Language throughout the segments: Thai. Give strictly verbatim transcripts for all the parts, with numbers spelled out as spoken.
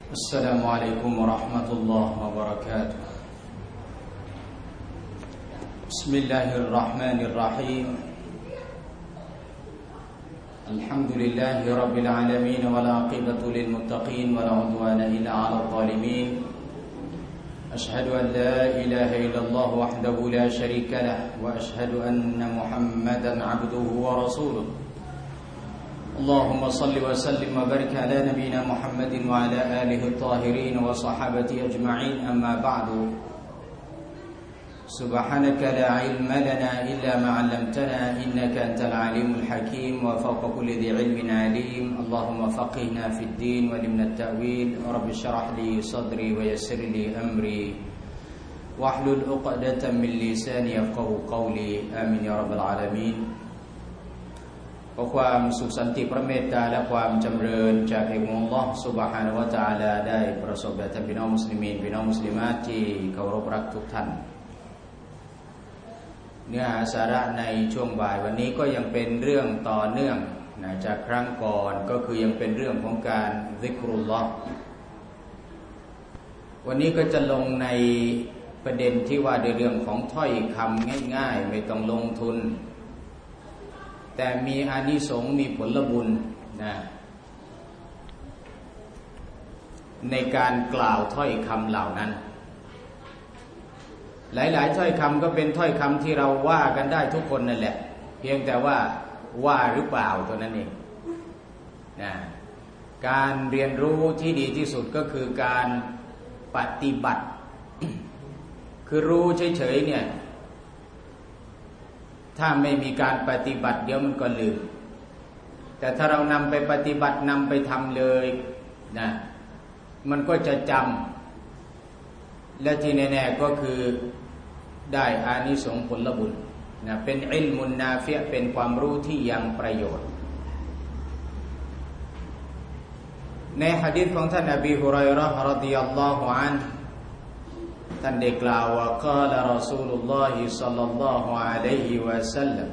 السلام عليكم ورحمة الله وبركاته بسم الله الرحمن الرحيم الحمد لله رب العالمين والعاقبة للمتقين ولا عدوان إلا على الظالمين أشهد أن لا إله إلا الله وحده لا شريك له وأشهد أن محمدا عبده ورسوله اللهم صل وسلم وبارك على نبينا محمد وعلى آله الطاهرين وصحابته أجمعين أما بعد سبحانك لا علم لنا إلا ما علمتنا إنك أنت العليم الحكيم وفوق كل ذي علم عليم اللهم فقهنا في الدين وعلمنا التأويل رب اشرح لي صدري ويسر لي أمري واحلل عقدة من لساني يفقهوا قولي آمين يا رب العالمينขอความสุขสันติพระเมตตาและความจำเริญจากพระองค์อัลเลาะห์ซุบฮานะฮูวะตะอาลาได้ประสบแด่ท่านพี่น้องมุสลิมีนพี่น้องมุสลิมาตที่เคารพรักทุกท่านเนื้อหาสาระในช่วงบ่ายวันนี้ก็ยังเป็นเรื่องต่อเนื่องนะจากครั้งก่อนก็คือยังเป็นเรื่องของการซิกรุลลอฮ์วันนี้ก็จะลงในประเด็นที่ว่าในเรื่องของถ้อยคำง่ายๆไม่ต้องลงทุนแต่มีอานิสงส์มีผลบุญนะในการกล่าวถ้อยคำเหล่านั้นหลายๆถ้อยคำก็เป็นถ้อยคำที่เราว่ากันได้ทุกคนนั่นแหละเพียงแต่ว่าว่าหรือเปล่าเท่านั้นเองนะการเรียนรู้ที่ดีที่สุดก็คือการปฏิบัติ คือรู้เฉยๆเนี่ยถ้าไม่มีการปฏิบัติเดี๋ยวมันก็ลืมแต่ถ้าเรานำไปปฏิบัตินำไปทำเลยนะมันก็จะจำและที่แน่ๆก็คือได้อานิสงส์ผลบุญนะเป็นอิลมุนนาฟิอ์เป็นความรู้ที่ยังประโยชน์ในหะดีษของท่านอบีฮุรอยเราะห์รอฎิยัลลอฮุอันฮุท่านได้กล่าวว่ากาลรอซูลุลลอฮิศ็อลลัลลอฮุอะลัยฮิวะซัลลัม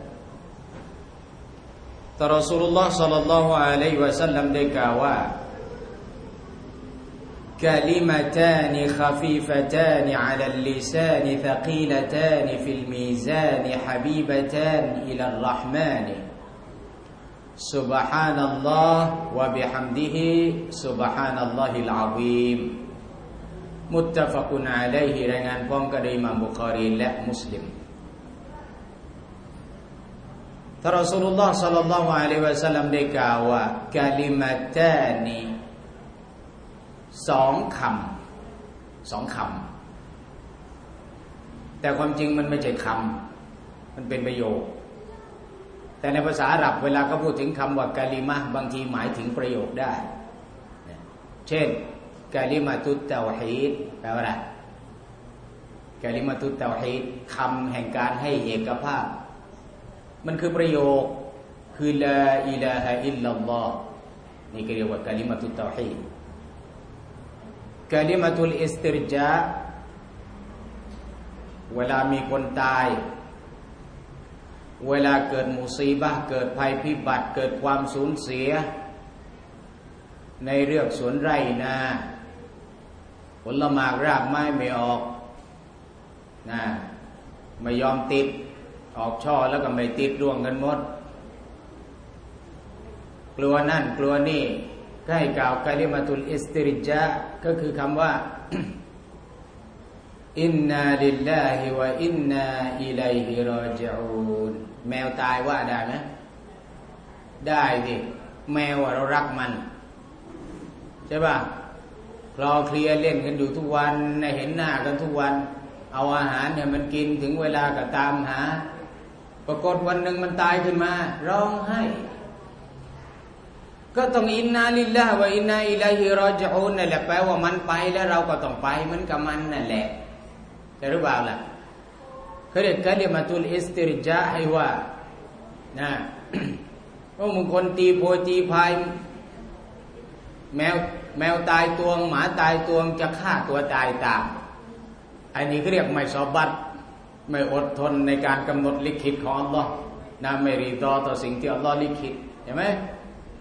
ท่านรอซูลุลลอฮ์ศ็อลลัลลอฮุอะลัยฮิวะซัลลัมได้กล่าวว่ากะลิมะตานิคฟีฟะตานิอะลัลลิซานิธะกีละตานิฟิลมีซานิฮะบีบะตานิอิลัรเราะห์มานิซุบฮานัลลอฮ์วะบิฮัมดิฮิซุบฮานัลลอฮิลอะซีมมุตตะฟะกุนอะลัยฮิรายงานพร้อมกันโดยอิหม่ามบุคอรีและมุสลิมท่านรอซูลุลลอฮ์ศ็อลลัลลอฮุอะลัยฮิวะซัลลัมได้กล่าวว่ากะลิมะตานิสองคำสองคำแต่ความจริงมันไม่ใช่คำมันเป็นประโยคแต่ในภาษาอาหรับเวลาเขาพูดถึงคำว่ากะลิมะห์บางทีหมายถึงประโยคได้เช่นกะลิมะตุตเตาฮีดแปลว่าอะไรกะลิมะตุตเตาฮีดคำแห่งการให้เอกภาพมันคือประโยคคือลาอิลาฮะอิลลัลลอฮ์นี่เรียกว่ากะลิมะตุตเตาฮีดกะลิมะตุลอิสติรจาเวลามีคนตายเวลาเกิดมุซีบะห์เกิดภัยพิบัติเกิดความสูญเสียในเรื่องสวนไร่นาผลหมากรากไม้ไม่ออกนะไม่ยอมติดออกช่อแล้วก็ไม่ติดร่วงกันหมดกลัวนั่นกลัวนี่ก็ให้กล่าวกะลิมะตุลอิสติรจาก็คือคำว่า อินนาลิลลาฮิวะอินนาอิลัยฮิรอญิอูนแมวตายว่าได้ไหมได้ดิแมวเรารักมันใช่ป่ะคลอเคลียเล่นกันอยู่ทุกวันเห็นหน้ากันทุกวันเอาอาหารเนี่ยมันกินถึงเวลาก็ตามหาปรากฏวันหนึ่งมันตายขึ้นมาร้องไห้ก็ต้องอินนาลิลลาฮิวะอินนาอิลัยฮิรอญิอูนนั่นแหละแปลว่ามันไปแล้วเราก็ต้องไปเหมือนกับมันนั่นแหละแต่รู้เปล่าล่ะเขาเรียกกะลิมะตุลอิสติรจาให้ว่านะเพราะบางคนตีโพยตีพายแมวแมวตายตัวหมาตายตัวจะฆ่าตัวตายตามอันนี้ก็เรียกไม่ซอบัตไม่อดทนในการกำหนดลิขิตของอัลลอฮ์นะไม่รีดอต่อสิ่งที่อัลลอฮ์ลิขิตเห็นไหม ใ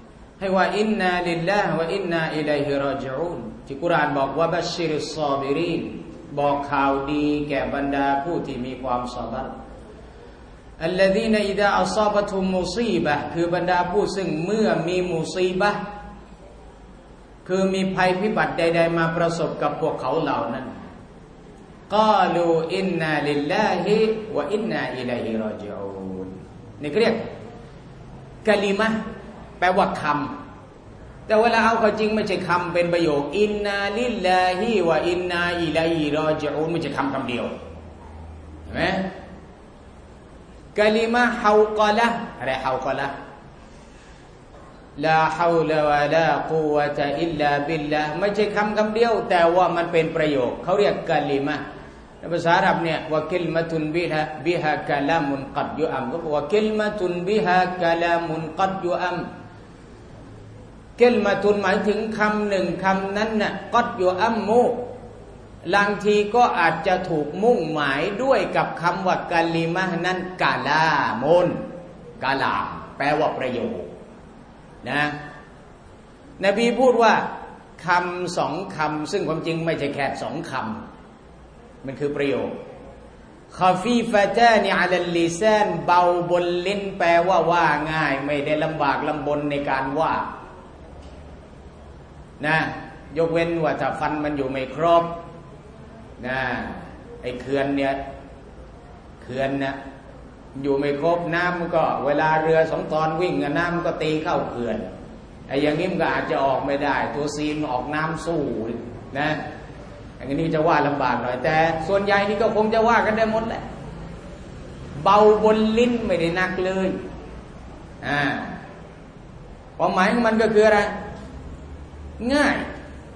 ให้ว่าอินนาลิลลาฮิวะอินนาอิลัยฮิรอญิอูนที่กุรอานบอกว่าบัชชิริศศอบิรีนบอกข่าวดีแก่บรรดาผู้ที่มีความซอบัรอัลลซีนอิซาอัศอบะตุมมุซีบะห์คือบรรดาผู้ซึ่งเมื่อมีมุซีบะห์คือมีภัยพิบัติใดๆมาประสบกับพวกเขาเหล่านั้นกาลูอินนาลิลลาฮิวะอินนาอิลัยฮิรอญิอูนนี่เรียกกะลิมะห์แปลว่าคำแต่เวลาเอาเข้าจริงไม่ใช่คำเป็นประโยคอินนาลิลลาฮิวะอินนาอิลัยฮิรอญิอูนไม่ใช่คำคำเดียวเห็นไหมกะลิมะห์ฮาวกะละอะไรฮาวกะละลาฮาวละวะลากุวะตะอิลลาบิลลาห์ไม่ใช่คำคำเดียวแต่ว่ามันเป็นประโยคเขาเรียกกะลิมะห์ในภาษาอาหรับเนี่ยวะกิลมะตุนบิฮะบิฮะกะลามุนกัดยุอัมก็วะกิลมะตุนบิฮะกะลามุนกัดยุอัมกิลมะตุนหมายถึงคำหนึ่งคำนั้นน่ะกัดยุอัมมุบางทีก็อาจจะถูกมุ่งหมายด้วยกับคำว่ากะลิมะห์นั้นกะลามุนกะลามแปลว่าประโยคนะนบีพูดว่าคำสองคำซึ่งความจริงไม่ใช่แค่สองคำมันคือประโยคคาฟีฟะตานิอะลัลลิซานเบาบนลิ้นแปลว่าว่าง่ายไม่ได้ลำบากลำบนในการว่านะยกเว้นว่าถ้าฟันมันอยู่ไม่ครบนะไอ้เขื่อนเนี่ยเขื่อนนะอยู่ไม่ครบน้ำมันก็เวลาเรือสองตอนวิ่งน้ำมันก็ตีเข้าเขื่อนไอ้อย่างนี้มันก็อาจจะออกไม่ได้ตัวซีนออกน้ำสู้นะอย่างนี้จะว่าลำบากหน่อยแต่ส่วนใหญ่นี่ก็คงจะว่ากันได้หมดแหละเบาบนลิ้นไม่ได้หนักเลยอ่าความหมายของมันก็คืออะไรง่าย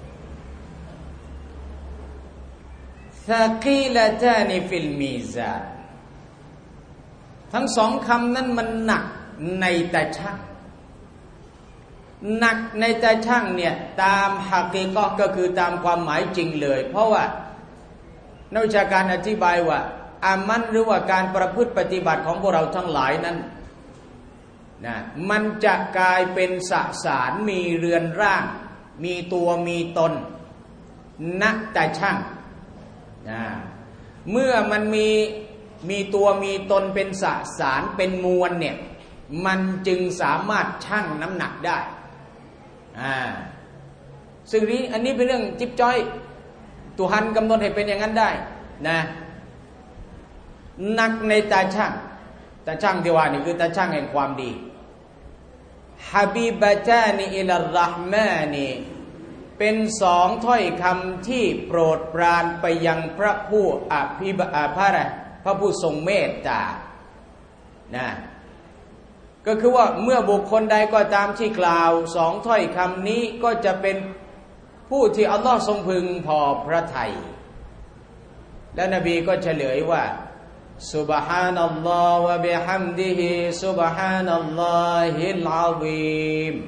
ซากีลาตานิฟิลมีซานทั้งสองคำนั้นมันหนักในตาช่างหนักในตาช่างเนี่ยตามฮะกีกะห์ก็คือตามความหมายจริงเลยเพราะว่านักวิชาการอธิบายว่าอามันหรือว่าการประพฤติปฏิบัติของพวกเราทั้งหลายนั้นนะมันจะกลายเป็นสสารมีเรือนร่างมีตัวมีตนณตาช่างนะเมื่อมันมีมีตัวมีตนเป็นสสารเป็นมวลเนี่ยมันจึงสามารถชั่งน้ำหนักได้อ่าซึ่งนี้อันนี้เป็นเรื่องจิ๊บจ้อยตุฮันกำหนดให้เป็นอย่างนั้นได้นะหนักในตาช่างตาช่างที่ว่านี่คือตาช่างแห่งความดีฮะบีบะตานีอิลลเราะห์มานีเป็นสองถ้อยคำที่โปรดปรานไปยังพระผู้อภิบาลพระอะไรพระผู้ทรงเมตตานะก็คือว่าเมื่อบุคคลใดก็ตามที่กล่าวสองถ้อยคำนี้ก็จะเป็นผู้ที่อัลลอฮ์ทรงพึงพอพระทัยและนบีก็เฉลยว่าซุบฮานัลลอฮ์วะบิฮัมดิฮิซุบฮานัลลอฮิลอะซีม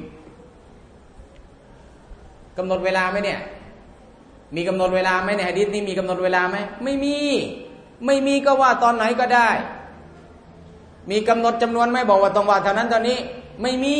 กำหนดเวลาไหมเนี่ยมีกำหนดเวลาไหมในหะดีษนี้มีกำหนดเวลาไหมไม่มีไม่มีก็ว่าตอนไหนก็ได้มีกำหนดจำนวนไหมบอกว่าต้องว่าเท่านั้นเท่านี้ไม่มี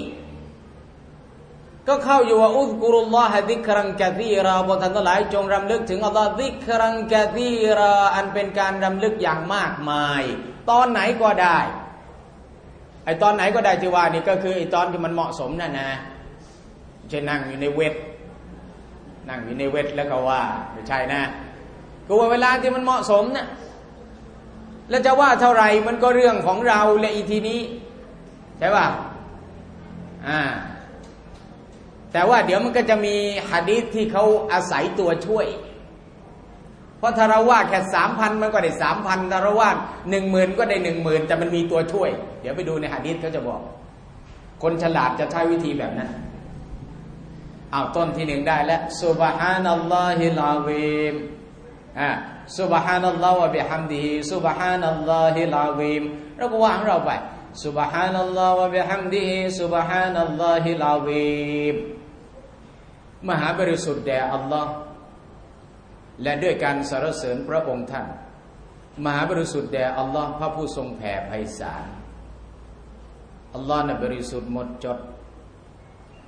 ก็เข้าอยู่ว่าอุซกุรุลลอฮะซิกรันกะซีราพวกท่านทั้งหลายจงรำลึกถึงอัลลอฮ์ซิกรันกะซีราอันเป็นการรำลึกอย่างมากมายตอนไหนก็ได้ไอตอนไหนก็ได้ที่ว่านี่ก็คือไอตอนที่มันเหมาะสมนั่นนะจะนั่งอยู่ในเวทนั่งอยู่ในเวทแล้วก็ว่าไม่ใช่นะก็ว่าเวลาที่มันเหมาะสมนะแล้วจะว่าเท่าไหร่มันก็เรื่องของเราและอีทีนี้ใช่ป่ะอ่าแต่ว่าเดี๋ยวมันก็จะมีหะดีษที่เขาอาศัยตัวช่วยเพราะถ้าเราว่าแค่สามพันมันก็ได้สามพันถ้าเราว่าหนึ่งหมื่นก็ได้หนึ่งหมื่นแต่มันมีตัวช่วยเดี๋ยวไปดูในหะดีษเขาจะบอกคนฉลาดจะใช้วิธีแบบนั้นเอาต้นที่หนึ่งได้แล้วซุบฮานัลลอฮิลอะซีมอ่าซุบฮานัลลอฮ์วะบิฮัมดิฮิซุบฮานัลลอฮิลอะซีมเราก็ว่าของเราไปซุบฮานัลลอฮ์วะบิฮัมดิฮิซุบฮานัลลอฮิลอะซีมมหาบริสุทธิ์แด่อัลลอฮ์และด้วยการสรรเสริญพระองค์ท่านมหาบริสุทธิ์แด่อัลลอฮ์พระผู้ทรงแผ่ไพศาลอัลลอฮ์น่ะบริสุทธิ์หมดจด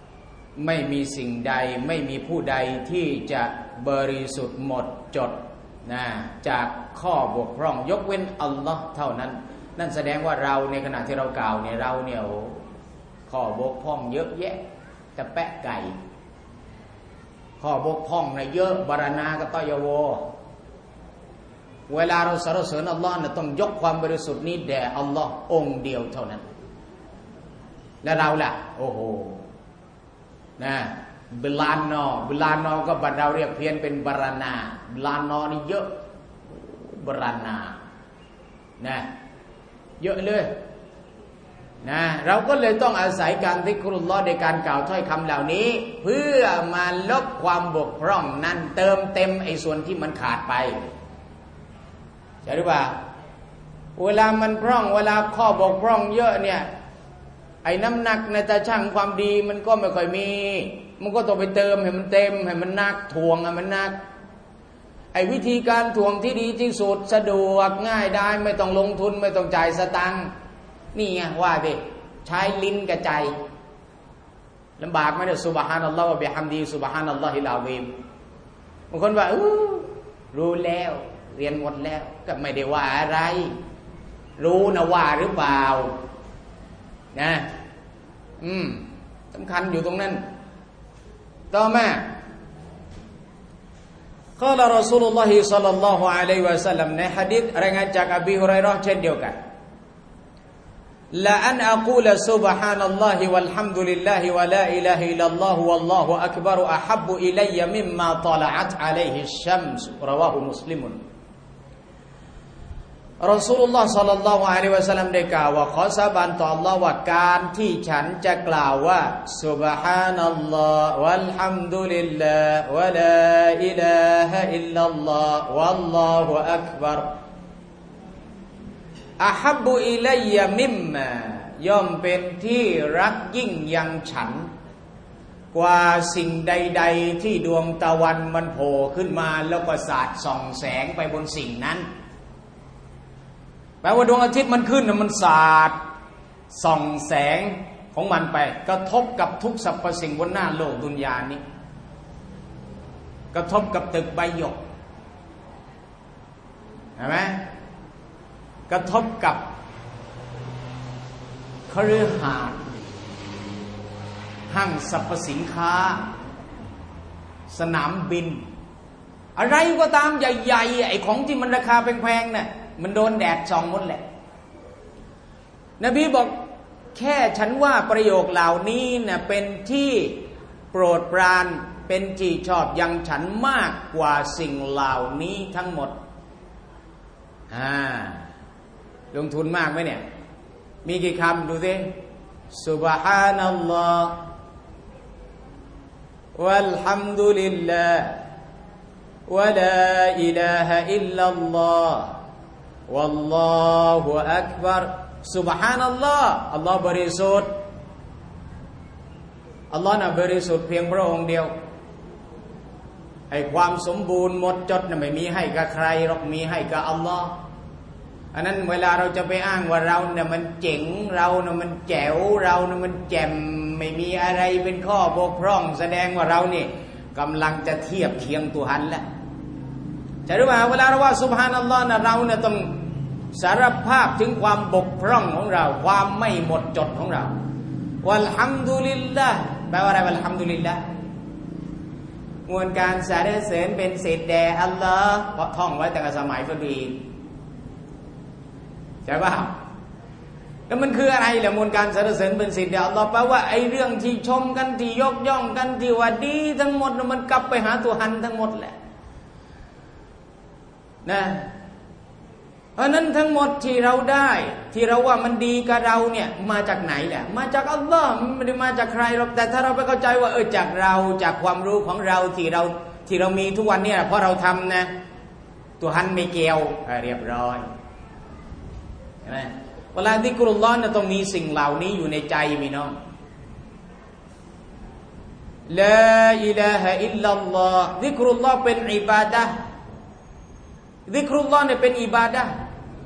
ไม่มีสิ่งใดไม่มีผู้ใดที่จะบริสุทธิ์หมดจดนะจากข้อบกพร่องยกเว้นอัลลอฮ์เท่านั้นนั่นแสดงว่าเราในขณะที่เรากล่าวเนี่ยเราเนี่ยข้อบกพร่องเยอะแยะแต่แปะไก่ข้อบกพร่องนะเยอะบารณากตอยโวเวลาเราสรรเสริญอัลลอฮ์เนี่ยต้องยกความบริสุทธิ์นี้แด่อัลลอฮ์องค์เดียวเท่านั้นและเราล่ะโอ้โหนะเบลานนอเบลานนอก็บัดเราเรียกเพี้ยนเป็นบารณาเบลานนอนี่เยอะบารณานะเยอะเลยนะเราก็เลยต้องอาศัยการซิกรุลลอฮ์ในการกล่าวถ้อยคำเหล่านี้เพื่อมาลบความบกพร่องนั้นเติมเต็มไอ้ส่วนที่มันขาดไปใช่หรือเปล่าเวลามันพร่องเวลาข้อบกพร่องเยอะเนี่ยไอ้น้ำหนักในตาช่างความดีมันก็ไม่ค่อยมีมันก็ต้องไปเติมให้มันเต็มให้มันหนักถ่วงให้มันหนักไอ้วิธีการถ่วงที่ดีที่สุดสะดวกง่ายได้ไม่ต้องลงทุนไม่ต้องจ่ายสตังค์นี่ไงว่าดิใช้ลิ้นกับใจลำบากไหมเนี่ยซุบฮานัลลอฮฺวะบิฮัมดีซุบฮานัลลอฮิลอาซีมบางคนว่าอู้รู้แล้วเรียนหมดแล้วก็ไม่ได้ว่าอะไรรู้นะว่าหรือเปล่านะอืมสำคัญอยู่ตรงนั้นต่อมาقال رسول الله صلى الله عليه وسلم ในหะดีษรายงานจากอบีฮุรัยเราะห์เช่นเดียวกันละอันอะกูลซุบฮานัลลอฮิวัลฮัมดุลิลลาฮิวะลาอิลาฮะอิลลัลลอฮุวัลลอฮุอักบัรอะฮับบอิลัยมิมมาตะละอะตอะลัยฮิชชัมส์รอวาฮุมุสลิมุนรอซูลุลลอฮ์ศ็อลลัลลอฮุอะลัยฮิวะซัลลัมได้กล่าวว่าขอสาบานต่ออัลเลาะห์ว่าการที่ฉันจะกล่าวว่าซุบฮานัลลอฮ์วัลฮัมดุลิลลาฮ์วะลาอิลาฮะอิลลัลลอฮ์วัลลอฮุอักบัรอะฮับบุอิลัยมิมมาย่อมเป็นที่รักยิ่งยังฉันกว่าสิ่งใดๆที่ดวงตะวันมันโผล่ขึ้นมาแล้วก็สาดส่องแสงไปบนสิ่งนั้นแปลว่าดวงอาทิตย์มันขึ้นนะมันสาดส่องแสงของมันไปกระทบกับทุกสรรพสิ่งบนหน้าโลกดุนยานี้กระทบกับตึกใบหยกเห็นไหมกระทบกับคฤหาสน์ห้างสรรพสินค้าสนามบินอะไรก็ตามใหญ่ๆไอ้ของที่มันราคาแพงๆน่ะมันโดนแดดส่องหมดแหละนบีบอกแค่ฉันว่าประโยคเหล่านี้น่ะเป็นที่โปรดปรานเป็นที่ชอบยังฉันมากกว่าสิ่งเหล่านี้ทั้งหมดอ่าลงทุนมากไหมเนี่ยมีกี่คำดูสิซุบฮานัลลอฮ์วัลฮัมดุลิลลาฮ์วะลาอิลาฮะอิลลัลลอฮ์วัลลอฮุอักบัรซุบฮานัลลอฮ์อัลลอฮ์บริสุทธิ์อัลลอฮ์น่ะบริสุทธิ์เพียงพระองค์เดียวไอ้ความสมบูรณ์หมดจดน่ะไม่มีให้กับใครหรอกมีให้กับอัลลอฮ์อันนั้นเวลาเราจะไปอ้างว่าเราเนี่ยมันเจ๋งเราเนี่ยมันแจ๋วเราเนี่ยมันแจ่มไม่มีอะไรเป็นข้อบกพร่องแสดงว่าเราเนี่ยกำลังจะเทียบเคียงตุฮันแล้วใช่หรือเปล่าเวลาเราว่าซุบฮานัลลอฮ์นะเราเนี่ยต้องสารภาพถึงความบกพร่องของเราความไม่หมดจดของเราวัลฮัมดุลิลลาห์แปลว่าอะไรวัลฮัมดุลิลลาห์มวลการสรรเสริญเป็นสิทธิ์แด่อัลลอฮ์เพราะท่องไว้ตั้งแต่สมัยฟะดีใช่ป่ะแล้วมันคืออะไรล่ะมวลการสรรเสริญเป็นสิทธิ์แด่อัลลอฮ์แปลว่าไอ้เรื่องที่ชมกันที่ยกย่องกันที่ว่าดีทั้งหมดมันกลับไปหาตัวหันทั้งหมดแหละนะเพราะนั้นทั้งหมดที่เราได้ที่เราว่ามันดีกับเราเนี่ยมาจากไหนแหละมาจากอัลลอฮ์ไม่ได้มาจากใครหรอกแต่ถ้าเราไปเข้าใจว่าเออจากเราจากความรู้ของเราที่เราที่เรามีทุกวันเนี่ยเพราะเราทำนะตัวหันไม่เกี่ยวเรียบร้อยเห็นไหมเวลาที่กุรลอนเนี่ยต้องมีสิ่งเหล่านี้อยู่ในใจมีน้องลาอิลาฮะอิลลัลลอฮ์ซิกรุลลอฮ์เป็นอิบาดะห์ซิกรุลลอฮ์เนี่ยเป็นอิบาดะห์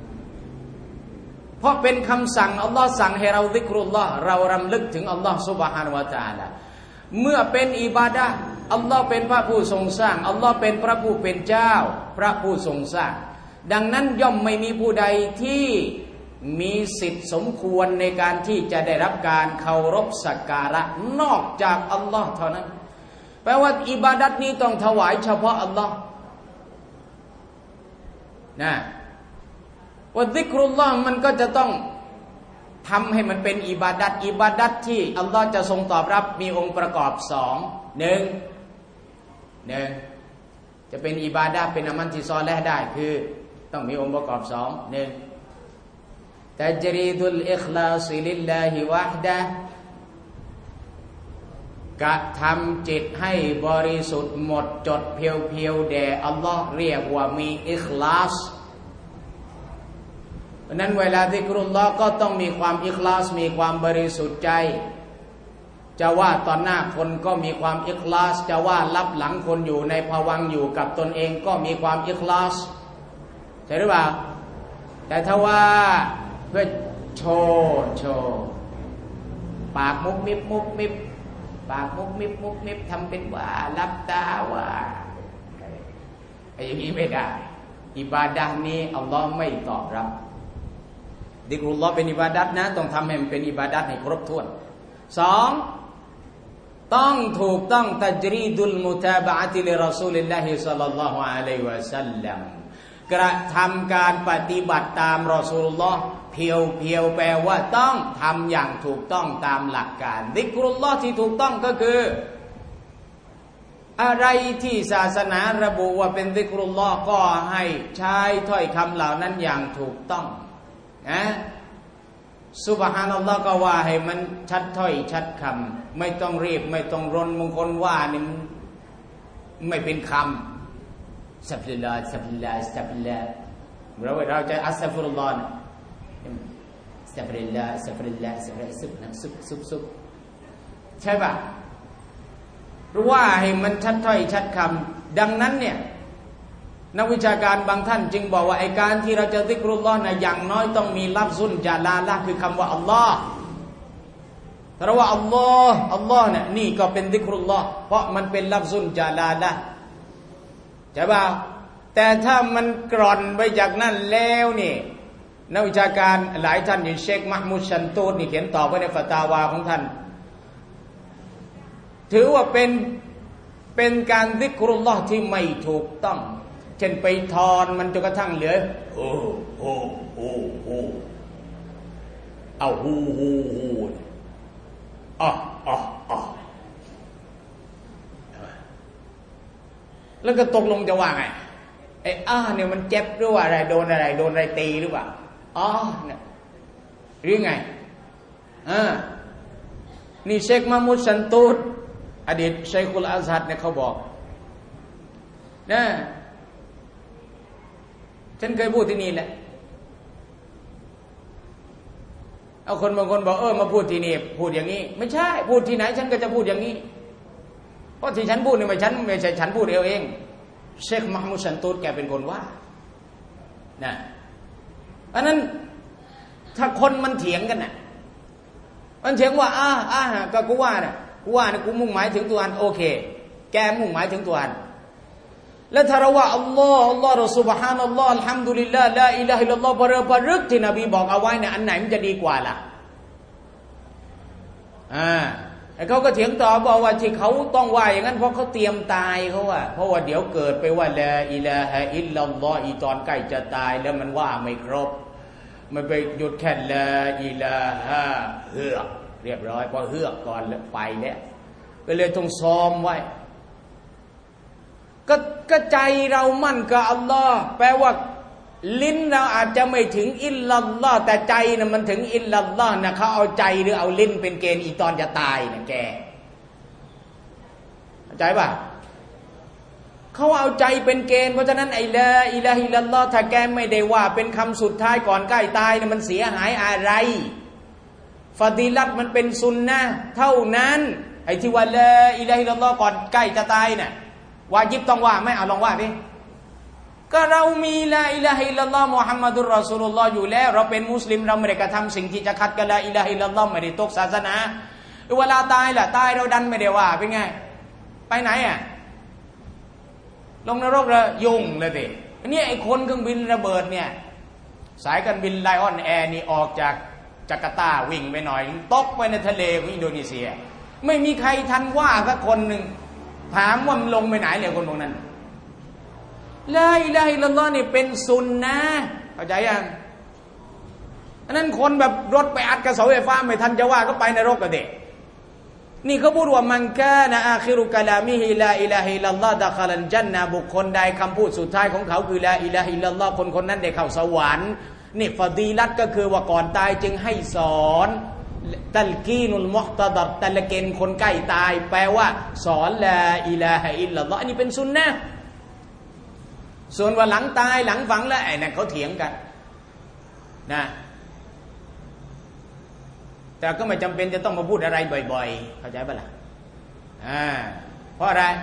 เพราะเป็นคำสั่งอัลลอฮ์สั่งให้เราซิกรุลลอฮ์เรารำลึกถึงอัลลอฮ์ซุบฮานะฮูวะตะอาลาเมื่อเป็นอิบาดะห์อัลลอฮ์เป็นพระผู้ทรงสร้างอัลลอฮ์เป็นพระผู้เป็นเจ้าพระผู้ทรงสร้างดังนั้นย่อมไม่มีผู้ใดที่มีสิทธิ์สมควรในการที่จะได้รับการเคารพสักการะนอกจากอัลลอฮ์เท่านั้นแปลว่าอิบาดัตนี้ต้องถวายเฉพาะอัลลอฮ์นะว่าซิกรุลลอฮ์มันก็จะต้องทำให้มันเป็นอิบาดัตอิบาดัตที่อัลลอฮ์จะทรงตอบรับมีองค์ประกอบสองหนึ่งหนึ่งจะเป็นอิบาดะห์เป็นอามัลที่ซอลิห์ได้คือต้องมีองค์ประกอบสองหนึ่งตัจรีดุลอิคลาซิลิลลาฮิวะฮ์ดะห์กระทำจิตให้บริสุทธิ์หมดจดเพียวๆแด่อัลลอฮ์เรียกว่ามีอิคลาสเพราะนั้นเวลาซิกรุลลอฮ์ก็ต้องมีความอิคลาสมีความบริสุทธิ์ใจจะว่าตอนหน้าคนก็มีความอิคลาสจะว่าลับหลังคนอยู่ในภวังค์อยู่กับตนเองก็มีความอิคลาสใช่หรือเปล่าแต่ถ้าว่าเพื่อโชว์โชว์ปากมุบมิบมุบมิบปากมุบมิบมุบมิบทำเป็นว่าลับตาว่าไอ้อย่างนี้ไม่ได้อิบาดะห์นี้อัลลอฮ์ไม่ตอบรับซิกรุลลอฮ์เป็นอิบาดะห์นะต้องทำให้มันเป็นอิบาดะห์ให้ครบถ้วนสองต้องถูกต้องตัจรีดุลมุตาบะอะติลิรอซูลิลลาฮิศ็อลลัลลอฮุอะลัยฮิวะซัลลัมกระทำการปฏิบัติตามรอซูลุลลอฮ์เพียวเพียวแปลว่าต้องทำอย่างถูกต้องตามหลักการซิกรุลลอฮ์ที่ถูกต้องก็คืออะไรที่ศาสนาระบุว่าเป็นซิกรุลลอฮ์ก็ให้ใช้ถ้อยคำเหล่านั้นอย่างถูกต้องนะซุบฮานัลลอฮ์ก็ว่าให้มันชัดถ้อยชัดคำไม่ต้องรีบไม่ต้องรนบางคนว่านี่มันไม่เป็นคำสับลิลลาสับลิลลาสับลิลลาเราเราจะอัสตัฆฟิรุลลอฮ์สับลิลลาสับลิลลาสับลิลลาซุบนะซุบซุบซุบใช่ป่ะหรือว่าให้มันชัดถ้อยชัดคำดังนั้นเนี่ยนักวิชาการบางท่านจึงบอกว่าไอ้การที่เราจะซิกรุลลอฮ์นะอย่างน้อยต้องมีลัฟซุนจาลาละคือคำว่าอัลลอฮ์แต่ว่าอัลลอฮ์อัลลอฮ์เนี่ยนี่ก็เป็นซิกรุลลอฮ์เพราะมันเป็นลัฟซุนจาลาละใช่ป่ะแต่ถ้ามันกร่อนไปจากนั้นแล้วนี่นักวิชาการหลายท่านอย่างเชคมะห์มูดชันตูดนี่เขียนตอบไว้ในฟะตาวาของท่านถือว่าเป็นเป็นการซิกรุลลอฮ์ที่ไม่ถูกต้องเช่นไปทอนมันจนกระทั่งเหลือโอ้โอ้โอ้โอ้เอาฮูฮูฮูอ่ะอ่ะอ่ะแล้วก็ตกลงจะว่าไงไอ้อ้าเนี่ยมันเจ็บหรือว่าอะไรโดนอะไรโดนอะไรตีหรือเปล่าอ๋อเนี่ยหรือไงอ่านี่เชคมะห์มูดชันตูดอดีตชัยคุลอัซฮัรเนี่ยเขาบอกนะฉันเคยพูดที่นี่แหละเอาคนบางคนบอกเออมาพูดที่นี่พูดอย่างนี้ไม่ใช่พูดที่ไหนฉันก็จะพูดอย่างนี้เพราะที่ฉันพูดนี่ไม่ฉันไม่ใช่ฉันพูดเองเองเชคมะห์มูดชันตูดแกเป็นคนว่านะเพราะนั้นถ้าคนมันเถียงกันน่ะมันเถียงว่าอ่าอ่าก็กูว่าน่ะกูว่าน่ะกูมุ่งหมายถึงตัวอันโอเคแกมุ่งหมายถึงตัวอันแล้วถ้าเราว่าอัลลอฮ์อัลลอฮ์เราซุบฮานัลลอฮ์อัลฮัมดุลิลลาห์ลาอิลาฮะอิลลัลลอฮ์บริกที่นบีบอกเอาไว้เนี่ยอันไหนมันจะดีกว่าล่ะอ่าไอ้เขาก็เถียงต่อบอกว่าที่เขาต้องว่าอย่างนั้นเพราะเขาเตรียมตายเขาว่าเพราะว่าเดี๋ยวเกิดไปว่าลาอิลาฮะอิลลัลลอฮ์อีตอนใกล้จะตายแล้วมันว่าไม่ครบมันไปหยุดแค่ลาอิลาฮะเฮือกเรียบร้อยพอเฮือกก่อนแล้วไปแล้วก็เลยต้องซ้อมไว้ก็ก็ใจเรามั่นกับอัลลอฮ์แปลว่าลิ้นเราอาจจะไม่ถึงอิลลัลลอฮ์แต่ใจน่ะมันถึงอิลลัลลอฮ์นะเขาเอาใจหรือเอาลิ้นเป็นเกณฑ์อีตอนจะตายนะแกเข้าใจป่ะเขาเอาใจเป็นเกณฑ์เพราะฉะนั้นไอ้ลาอิลาฮะอิลลัลลอฮ์ถ้าแกไม่ได้ว่าเป็นคำสุดท้ายก่อนใกล้ตายนะมันเสียหายอะไรฟาดีลัตมันเป็นซุนนะห์เท่านั้นไอ้ที่ว่าลาอิลาฮะอิลลัลลอฮ์ก่อนใกล้จะตายน่ะวาญิบต้องว่าไหมเอาลองว่าดิก็เรามีลาอิลาฮะอิลลัลลอฮ์มุฮัมมัดุรรอซูลุลลอฮ์อยู่แล้วเราเป็นมุสลิมเราไม่ได้กระทำสิ่งที่จะขัดกับลาอิลาฮะอิลลัลลอฮ์ไม่ได้ตกศาสนาเวลาตายล่ะตายเราดันไม่ได้ว่าเป็นไงไปไหนอ่ะลงนรกเลยยุ่งเลยสิอันนี้ไอ้คนเครื่องบินระเบิดเนี่ยสายการบินไลออนแอร์นี่ออกจากจาการ์ตาวิ่งไปหน่อยตกไปในทะเลของอินโดนีเซียไม่มีใครทันว่าสักคนหนึ่งถามว่ามันลงไปไหนเลยคนพวกนั้นลาอิลาฮะอิลลัลลอฮ์นี่เป็นซุนนะห์เข้าใจยังอันนั้นคนแบบรถไปอัดกับเสาไฟฟ้าไม่ทันจะว่าก็ไปนรกกระเดะนี่เขาพูดว่ามันกานะอาคิรุกะลามิฮิลาอิลาฮะอิลลัลลอฮ์ดะคาลันญันนะห์บุคคลใดคำพูดสุดท้ายของเขาคือลาอิลาฮะอิลลัลลอฮ์คนคนนั้นได้เข้าสวรรค์นี่ฟะดีลัตก็คือว่าก่อนตายจึงให้สอนตัลกีนุลมุฮตะดัรตะละเกนคนใกล้ตายแปลว่าสอนลาอิลาฮะอิลลัลลอฮ์อันนี้เป็นซุนนะห์ส่วนว่าหลังตายหลังฝังแล้วไอ้นั่นเขาเถียงกันนะแต่ก็ไม่จำเป็นจะต้องมาพูดอะไรบ่อยๆเข้าใจป่ะล่ะอ่าเพราะอะไร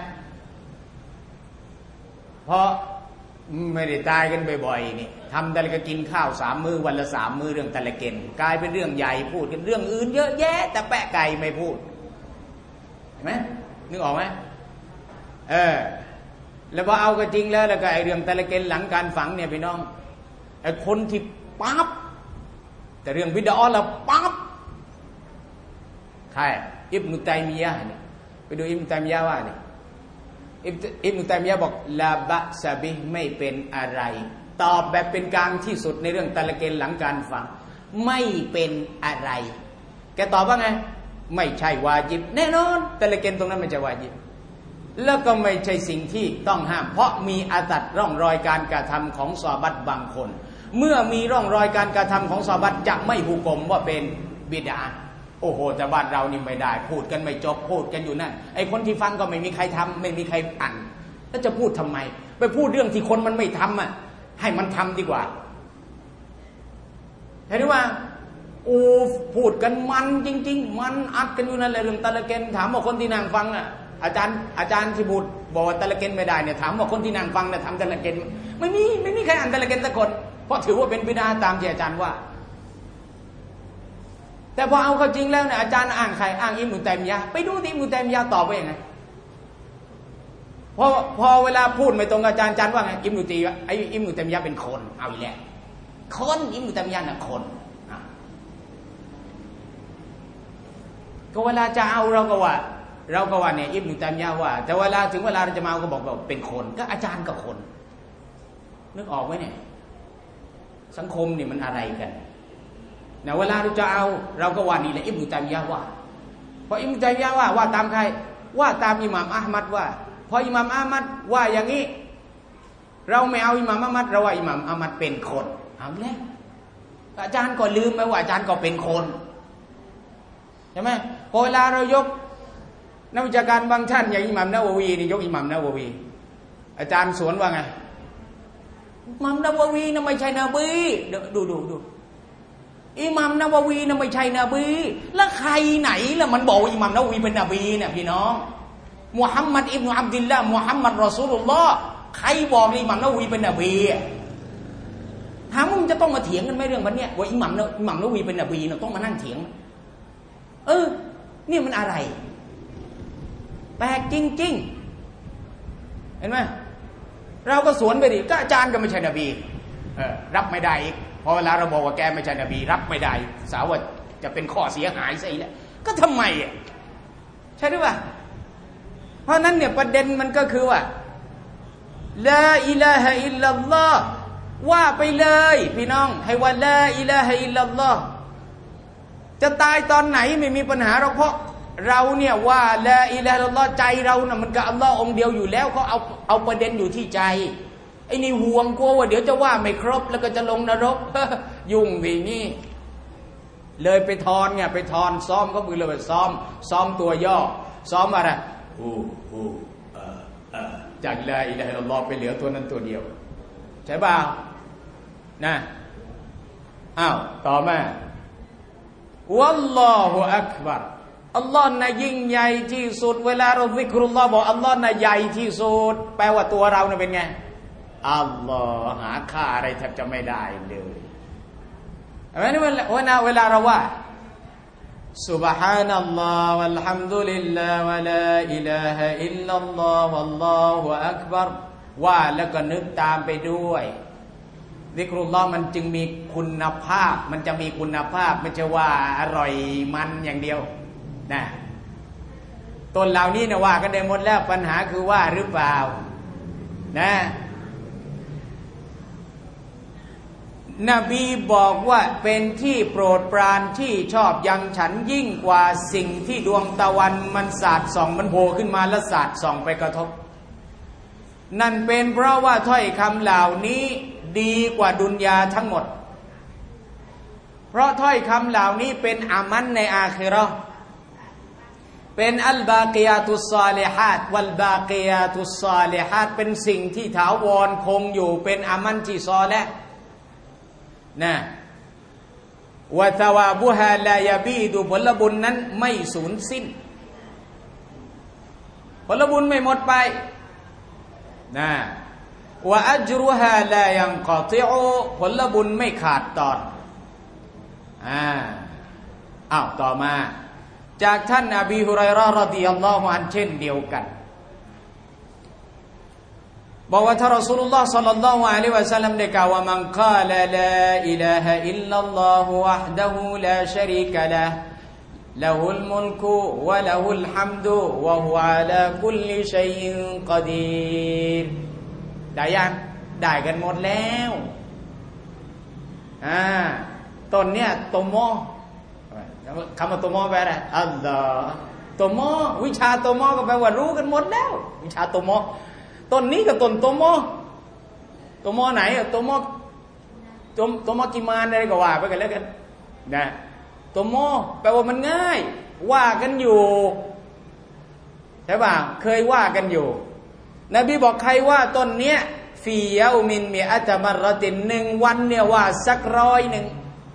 เพราะไม่ได้ตายกันบ่อยๆนี่ทำแต่ละก็กินข้าวสามมื้อวันละสามมื้อเรื่องแต่ละเกณฑ์กลายเป็นเรื่องใหญ่พูดกันเรื่องอื่นเยอะแยะแต่แปะไก่ไม่พูดเห็นไหมนึกออกไหมเออแล้วพอเอาก็จริงแล้วแล้วก็ไอเรื่องแต่ละเกณฑ์หลังการฝังเนี่ยพี่น้องไอคนที่ปั๊บแต่เรื่องบิดาเราปั๊บใครอิบนุตัยมียะห์เนี่ยไปดูอิบนุตัยมียะห์ว่าเนี่ยอิบนุตัยมียะห์บอกลาบะซะบิไม่เป็นอะไรตอบแบบเป็นกลางที่สุดในเรื่องตะละเกนหลังการฝังไม่เป็นอะไรแกตอบว่าไงไม่ใช่วาญิบแน่นอนตะละเกนตรงนั้นไม่ใช่วาญิบแล้วก็ไม่ใช่สิ่งที่ต้องห้ามเพราะมีอาตัดร่องรอยการกระทำของซอฮาบะห์บางคนเมื่อมีร่องรอยการกระทำของซอฮาบะห์จะไม่หุกมว่าเป็นบิดาโอ้โหแต่บ้านเรานี่ไม่ได้พูดกันไม่จบพูดกันอยู่นั่นไอ้คนที่ฟังก็ไม่มีใครทำไม่มีใครอ่านแล้วจะพูดทำไมไปพูดเรื่องที่คนมันไม่ทำอ่ะให้มันทำดีกว่าเห็นไหมว่าโอ้พูดกันมันจริงๆมันอัดกันอยู่นั่นแหละเรื่องตะละเกนถามว่าคนที่นั่งฟังอ่ะอาจารย์อาจารย์ที่พูดบอกว่าตะละเกนไม่ได้เนี่ยถามว่าคนที่นั่งฟังเนี่ยทำตะละเกนไม่มีไม่มีใครอ่านตะละเกนสักคนเพราะถือว่าเป็นบิดาตามที่อาจารย์ว่าแต่พอเอาเข้าจริงแล้วเนี่ยอาจารย์อ้างใครอ้างอิบนุตัยมียะห์ไปดูที่อิบนุตัยมียะห์ตอบว่ายังไงพอพอเวลาพูดไม่ตรงกับอาจารย์อาจารย์ว่าไงอิบนุตัยมียะห์ไอ้อิบนุตัยมียะห์เป็นคนเอาอีกแล้วคนอิบนุตัยมียะห์น่ะคนก็เวลาจะเอาเราก็ว่าเราก็ว่าเนี่ยอิบนุตัยมียะห์ว่าแต่เวลาถึงเวลาเราจะมาก็บอกว่าเป็นคนก็อาจารย์ก็คนนึกออกไหมเนี่ยสังคมนี่มันอะไรกันนะเวลาเราจะเอาเราก็ว่านี่แหละอิบนุตัยมียะห์ว่าพออิบนุตัยมียะห์ว่าว่าตามใครว่าตามอิหม่ามอะห์มัดว่าพออิหม่ามอะห์มัดว่าอย่างนี้เราไม่เอาอิหม่ามอะห์มัดเราว่าอิหม่ามอะห์มัดเป็นคนเอาแล้วอาจารย์ก็ลืมไปว่าอาจารย์ก็เป็นคนใช่ไหมพอเวลาเรายกนักวิชาการบางท่านอย่างอิหม่ามนะวะวีนี่ยกอิหม่ามนะวะวีอาจารย์สวนว่าไงอิหม่ามนะวะวีน่ะไม่ใช่นบีดูดูดูอิหม่ามนะวะวีน่ะไม่ใช่นบีแล้วใครไหนล่ะมันบอกว่าอิหม่ามนะวะวีเป็นนบีเนี่ยพี่น้องมุฮัมมัดอิบนุอับดุลลาห์มุฮัมมัดรอซูลุลลอฮ์ใครบอกอิหม่ามนะวะวีเป็นนบีถามว่ามันจะต้องมาเถียงกันไหมเรื่องวันเนี้ยว่าอิหม่ามนะอิหม่ามนะวะวีเป็นนบีเราต้องมานั่งเถียงเออนี่มันอะไรแปลกจริงๆเห็นไหมเราก็สวนไปดิก็อาจารย์ก็ไม่ใช่นบีเออรับไม่ได้อีกพอเวลาเราบอกว่าแกไม่ใช่นบีรับไม่ได้สาวว่าจะเป็นข้อเสียหายซะอีกแล้วก็ทำไมอ่ะใช่หรือเปล่าเพราะนั้นเนี่ยประเด็นมันก็คือว่าลาอิลาฮะอิลลัลลอฮ์ว่าไปเลยพี่น้องให้ว่าลาอิลาฮะอิลลัลลอฮ์จะตายตอนไหนไม่มีปัญหาหรอกเพราะเราเนี่ยว่าลาอิลาฮะอิลลัลลอฮ์ใจเราน่ะมันกับอัลลอฮ์องค์เดียวอยู่แล้วเขาเอาเอาประเด็นอยู่ที่ใจไอ้นี่ห่วงกลัวว่าเดี๋ยวจะว่าไม่ครบแล้วก็จะลงนรก ยุ่งสินี่เลยไปทอนไงไปทอนซ้อมก็มือเลยซ้อมซ้อมตัวย่อซ้อมอะไรฮู้ฮู้เออเออจากลาอิลาฮะอิลลัลลอฮ์ไปเหลือตัวนั้นตัวเดียวใช่ป่าวนะอ้าวต่อมาวัลลอฮุอักบัรอัลลอฮ์น่ะยิ่งใหญ่ที่สุดเวลาเราซิกรุลลอฮ์บอกอัลลอฮ์น่ะใหญ่ที่สุดแปลว่าตัวเราน่ะเป็นไงอัลลอฮ์หาค่าอะไรแทบจะไม่ได้เลยเห็นไหมเวลาเวลาเวลาเราว่า سبحان الله والحمد لله ولا إله إلا الله والله أكبر ว่าแล้วก็นึกตามไปด้วยซิกรุลลอฮ์มันจึงมีคุณภาพมันจะมีคุณภาพไม่ใช่ว่าอร่อยมันอย่างเดียวนะต้นเหล่านี้นะว่ากันได้หมดแล้วปัญหาคือว่าหรือเปล่านะนบีบอกว่าเป็นที่โปรดปรานที่ชอบยังฉันยิ่งกว่าสิ่งที่ดวงตะวันมันสาดส่องมันโผล่ขึ้นมาแล้วสาดส่องไปกระทบนั่นเป็นเพราะว่าถ้อยคำเหล่านี้ดีกว่าดุนยาทั้งหมดเพราะถ้อยคำเหล่านี้เป็นอามันในอาคิเราะห์เป็นอัลบากิยาตุสซอลิฮาตวัลบากิยาตุสซอลิฮาตเป็นสิ่งที่ถาวรคงอยู่เป็นอามันที่ซอลิห์นะวะตะวาบุฮาลายาบีดูผลบุญนั้นไม่สูญสิ้นผลบุญไม่หมดไปนะวะอัจรุฮาลายังกอติอุผลบุญไม่ขาดตอนอ่าอ้าวต่อมาจากท่านอบีฮุรัยเราะห์รอฎิยัลลอฮุอันฮุเช่นเดียวกันบอกว่าท่านรอซูลุลลอฮ์ศ็อลลัลลอฮุอะลัยฮิวะซัลลัมได้กล่าวว่ามันกาลลาอิลาฮะอิลลัลลอฮุวะห์ดะฮูลาชะรีกะละห์ละฮุลมุลกุวะละฮุลฮัมดุวะฮุวะอะลาคุลลิชัยอินกอดีรได้ยังได้กันหมดแล้วอ่าต้นเนี้ยตโมคำว่าตโมแปลอะไรอัลลอฮ์ตโมวิชาตโมก็แปลว่ารู้กันหมดแล้ววิชาตโมต้นนี้กับต้นตโมตโมไหนอะตโมตโมตโมกิมานอะไรก็ว่าไปกันแล้วกันนะตโมแปลว่ามันง่ายว่ากันอยู่ใช่ป่ะเคยว่ากันอยู่นบีบอกใครว่าต้นเนี้ยฟียามินมีอัตมารตินหนึ่งวันเนี่ยว่าสักร้อยหนึ่ง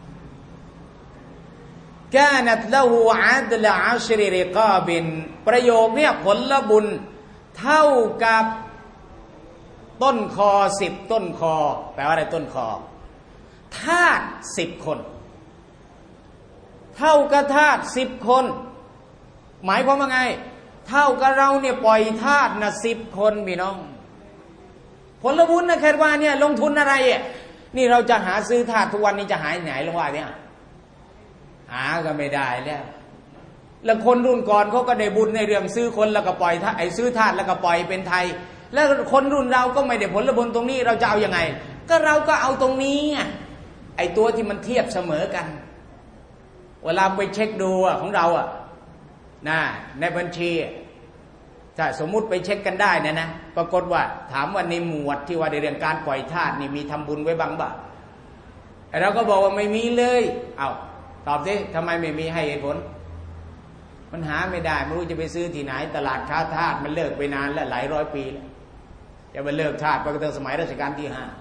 กานัตละหูอัดละอัชริริกาบินประโยคเนี่ยผลบุญเท่ากับต้นคอสิบต้นคอแปลว่าอะไรต้นคอทาสสิบคนเท่ากับทาสสิบคนหมายความว่าไงเท่ากับเราเนี่ยปล่อยทาสนะสิบคนพี่น้องผลบุญนะแค่ว่าเนี่ยลงทุนอะไรอ่ะนี่เราจะหาซื้อทาสทุกวันนี้จะหาไหนลงว่าเนี่ยหาก็ไม่ได้แล้วแล้วคนรุ่นก่อนเขาก็ได้บุญในเรื่องซื้อคนแล้วก็ปล่อยทาสไอ้ซื้อทาสแล้วก็ปล่อยเป็นไทยแล้วคนรุ่นเราก็ไม่ได้ผลบุญตรงนี้เราจะเอาอยัางไงก็เราก็เอาตรงนี้อ่ะไอ้ตัวที่มันเทียบเสมอกันเวลาไปเช็คดูอ่ะของเราอ่ะนะในบัญชีถ้าสมมุติไปเช็คกันได้นะนะปรากฏว่าถามว่าในหมวดที่ว่าในเรื่องการปล่อยทาสนี่มีทำบุญไว้บ้างบ่เราก็บอกว่าไม่มีเลยเอาตอบสิทำไมไม่มีให้เหตุผลมันหาไม่ได้ไม่รู้จะไปซื้อที่ไหนตลาดค้าทาสมันเลิกไปนานแล้วหลายร้อยปีแล้วจะไปเลิกทาสไปตั้งสมัยรัชกาลที่ห้า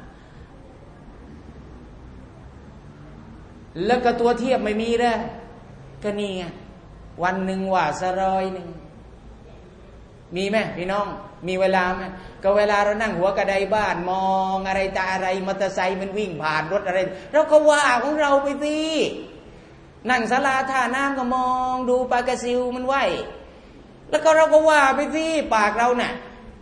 แล้วก็ตัวเทียบไม่มีแล้วก็นี่ไงวันหนึ่งว่าสร้อยหนึ่งมีไหมพี่น้องมีเวลาไหมก็เวลาเรานั่งหัวกระไดบ้านมองอะไรตาอะไรมอเตอร์ไซค์มันวิ่งผ่านรถอะไรเราก็ว่าของเราไปสินั่งศาลาท่าน้ำก็มองดูปลากระซิวมันว่ายแล้วก็เราก็ว่าไปสิปากเราเนี่ย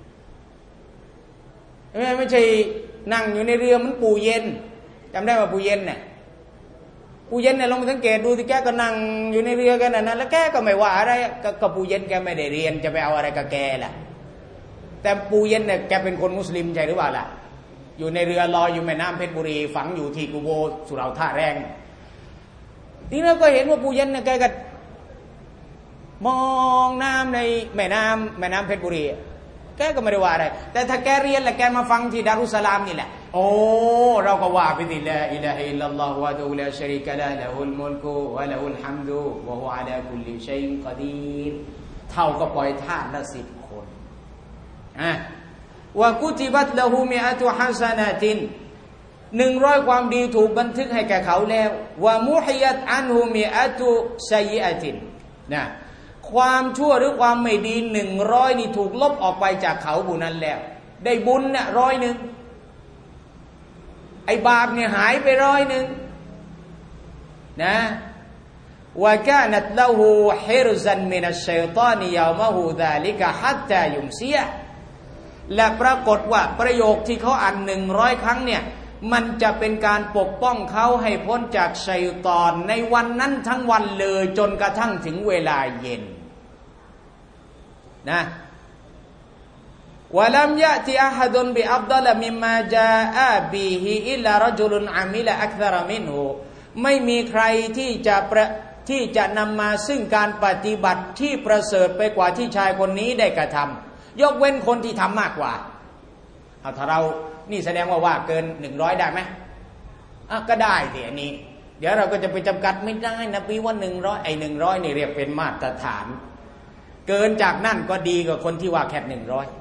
ไม่ไม่ใช่นั่งอยู่ในเรือมันปูเย็นจำได้ว่าปูเย็นเนี่ยปูเย็นเนี่ยลองไปสังเกตดูที่แกก็นั่งอยู่ในเรือกันนะแล้วแกก็ไม่ว่าอะไรก็ปูเย็นแกไม่ได้เรียนจะไปเอาอะไรกับแกล่ะแต่ปูเย็นเนี่ยแกเป็นคนมุสลิมใช่หรือเปล่าล่ะอยู่ในเรือลอยอยู่แม่น้ำเพชรบุรีฝังอยู่ที่กูโบสุเหร่าท่าแรงนี่เราก็เห็นว่าปูเย็นเนี่ยแกก็มองน้ำในแม่น้ำแม่น้ำเพชรบุรีแกก็ไม่ได้ว่าอะไรแต่ถ้าแกเรียนแหละแกมาฟังที่ดารุสสลามนี่แหละโอ้เราก็ว่าไปดิลาอิลาฮะอิลลัลลอฮุวะดะฮูลาชะรีกะละห์ละฮุลมุลกุวะละฮุลฮัมดุวะฮุอะลาคุลลิชัยอินกอดีรเท่าก็ปล่อยทาสละสิบคนอ่ะวะกุติบัตละฮูมิอะตุฮัสนะตินหนึ่งร้อยความดีถูกบันทึกให้แก่เขาแล้ววะมุฮิยัตอันฮุมิอะตุซัยอะตินนะความชั่วหรือความไม่ดีหนึ่งร้อยนี่ถูกลบออกไปจากเขาผู้นั้นแล้วได้บุญเนี่ยร้อยหนึ่งไอ้บาปเนี่ยหายไปร้อยหนึ่งนะวะกานัตละฮูฮิรซันมินัชชัยฏอนิยอมะฮูซาลิกะฮัตตายุมซิยะและปรากฏว่าประโยคที่เขาอ่านหนึ่งร้อยครั้งเนี่ยมันจะเป็นการปกป้องเขาให้พ้นจากชัยฏอนในวันนั้นทั้งวันเลยจนกระทั่งถึงเวลาเย็นนะวะลัมยะติอะฮัดุนบิอัฟฎอลมิมมาจาอะบิฮิอิลลารจุลุนอะมิลอักษรมินฮูไม่มีใครที่จะที่จะนำมาซึ่งการปฏิบัติที่ประเสริฐไปกว่าที่ชายคนนี้ได้กระทำยกเว้นคนที่ทำมากกว่าเอาถ้าเรานี่แสดงว่าว่าเกินหนึ่งร้อยได้ไหมอ่ะก็ได้สิอันนี้เดี๋ยวเราก็จะไปจำกัดไม่ได้นะปีว่าหนึ่งร้อยไอ้หนึ่งร้อยนี่เรียกเป็นมาตรฐานเกินจากนั่นก็ดีกว่าคนที่ว่าแค่หนึ่งร้อ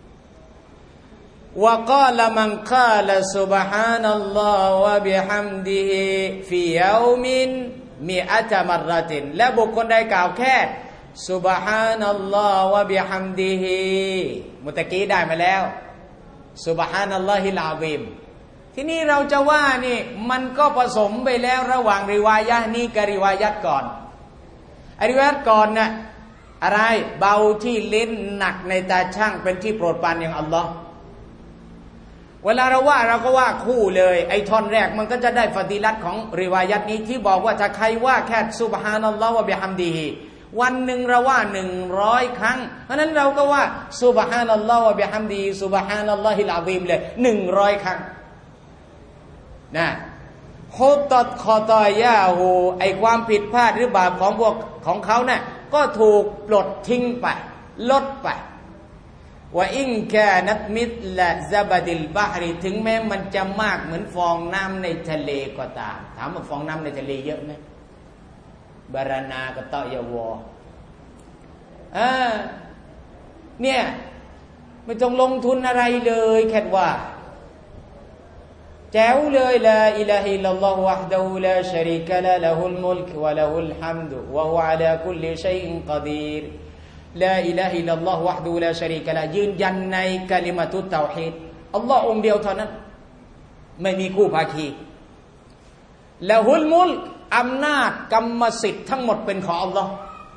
ยวะกาลมันกาลซุบฮานัลลอฮฺวะบิฮัมดิฮิฟิยาอมินมิอะตะมัรเราะตินและบุคคลใดกล่าวแค่ซุบฮานัลลอฮฺวะบิฮัมดิฮิมุตะกี้ได้มาแล้วซุบฮานัลลอฮิลอาซีมทีนี้เราจะว่านี่มันก็ผสมไปแล้วระหว่างริวายะห์นี้กับริวายะห์ก่อนอริวายะห์ก่อนน่ะอะไรเบาที่ลิ้นหนักในตาช่างเป็นที่โปรดปรานอย่างอัลลอฮ์เวลาเราว่าเราก็ว่าคู่เลยไอ้ท่อนแรกมันก็จะได้ฟะดีลัตของริวายะห์นี้ที่บอกว่าถ้าใครว่าแค่ซุบฮานัลลอฮฺวะบิฮัมดิฮิวันหนึ่งเราว่าหนึ่งร้อยครั้งเพราะนั้นเราก็ว่าซุบฮานัลลอฮฺวะบิฮัมดิฮิซุบฮานัลลอฮิลอาซีมเลยหนึ่งร้อยครั้งนะฮุตตัดคอตอยาฮูไอความผิดพลาดหรือบาปของพวกของเขาน่ะก็ถูกปลดทิ้งไปลดไปว่าอิงแค่นัดมิดและซาบดิลบาฮริถึงแม้มันจะมากเหมือนฟองน้ำในทะเลก็ตามถามว่าฟองน้ำในทะเลเยอะไหมบารานากับตอยาวออ่าเนี่ยไม่ต้องลงทุนอะไรเลยแค่ว่าแจ๋วเลยลาอิลาฮะอิลลัลลอฮุวะฮ์ดะฮูลาชะรีกะละละฮุลมุลกวะละฮุลฮัมดุวะฮุอะลาคุลลิชัยอินกอดีรลาอิลาฮะอิลลัลลอฮุวะฮ์ดะฮูลาชะรีกะละยืนยันในกะลิมะตุตเตาฮีดอัลลอฮ์องค์เดียวเท่านั้นไม่มีคู่ภาคีละฮุลมุลกอำนาจกรรมสิทธิ์ทั้งหมดเป็นของอัลลอฮ์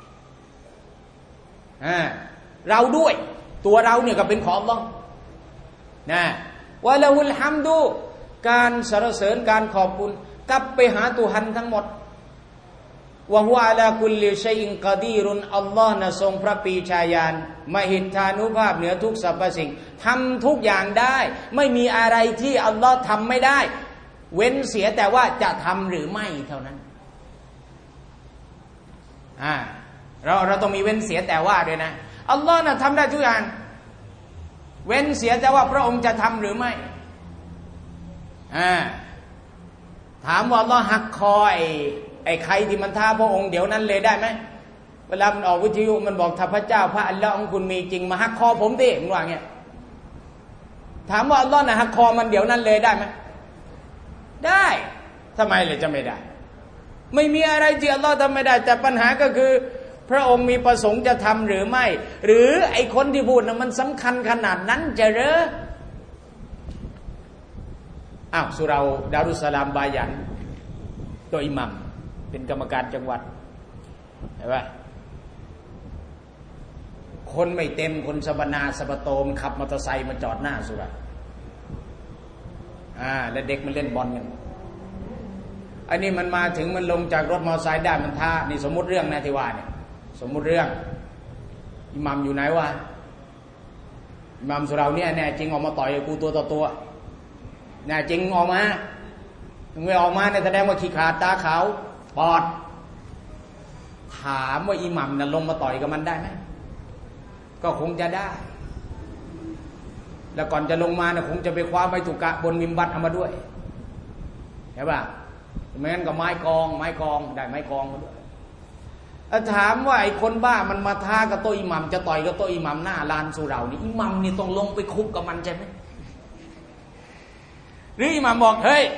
อ่าเราด้วยตัวเราเนี่ยก็เป็นของอัลลอฮ์นะวะละฮุลฮัมดุการสรรเสริญการขอบคุณกลับไปหาตุฮันทั้งหมดวะฮุอะลาคุลลิชัยอินกอดีรุนอัลลอฮ์น่ะทรงพระปรีชาญาณมหิทธานุภาพเหนือทุกสรรพสิ่งทำทุกอย่างได้ไม่มีอะไรที่อัลลอฮ์ทำไม่ได้เว้นเสียแต่ว่าจะทำหรือไม่เท่านั้นอ่าเราเราต้องมีเว้นเสียแต่ว่าด้วยนะอัลลอฮ์น่ะทำได้ทุกอย่างเว้นเสียแต่ว่าพระองค์จะทำหรือไม่อ่าถามว่าอัลลอฮ์หักคอไอ้ไอ้ใครที่มันท้าพระองค์เดี๋ยวนั้นเลยได้ไหมเวลามันออกวิทยุมันบอกถ้าพระเจ้าพระอัลลอฮ์ของคุณมีจริงมาหักคอผมดิมันว่าเงี้ยถามว่าอัลลอฮ์น่ะหักคอมันเดี๋ยวนั้นเลยได้ไหมได้ทำไมเลยจะไม่ได้ไม่มีอะไรที่อัลลอฮ์ทำไม่ได้แต่ปัญหาก็คือพระองค์มีประสงค์จะทำหรือไม่หรือไอ้คนที่พูดน่ะมันสำคัญขนาดนั้นจะเหรออ้าวสุเราดารุสลามบายันตัวอิหมัมเป็นกรรมการจังหวัดเห็นไหมคนไม่เต็มคนสบนาสบโตมขับมอเตอร์ไซค์มาจอดหน้าสุเราอ่าแล้วเด็กมันเล่นบอลกันอันนี้มันมาถึงมันลงจากรถมอเตอร์ไซค์ได้มันท่านี่สมมุติเรื่องนะที่ว่าเนี่ยสมมุติเรื่องอิหมัมอยู่ไหนวะอิหมัมสุเราเนี่ยแน่จริงออกมาต่อยกูตัวต่อตัวแน่จริงออกมาถึงไม่ออกมาเนี่ยแสดงว่าขี้ขาดตาขาวปอดถามว่าอิหมัมน่ะลงมาต่อยกับมันได้ไหมก็คงจะได้แล้วก่อนจะลงมาเนี่ยคงจะไปคว้าไม้ตุกะบนมิมบัตเอามาด้วยเห็นป่ะไม่งั้นก็ไม้กองไม้กองได้ไม้กองมาด้วยถามว่าไอ้คนบ้ามันมาท้ากับโต๊ะอิหมัมจะต่อยกับโต๊ะอิหมัมหน้าลานสุเรานี่อิหมัมนี่ต้องลงไปคุกกับมันใช่ไหมหรืออิหมัมบอกเฮ้ย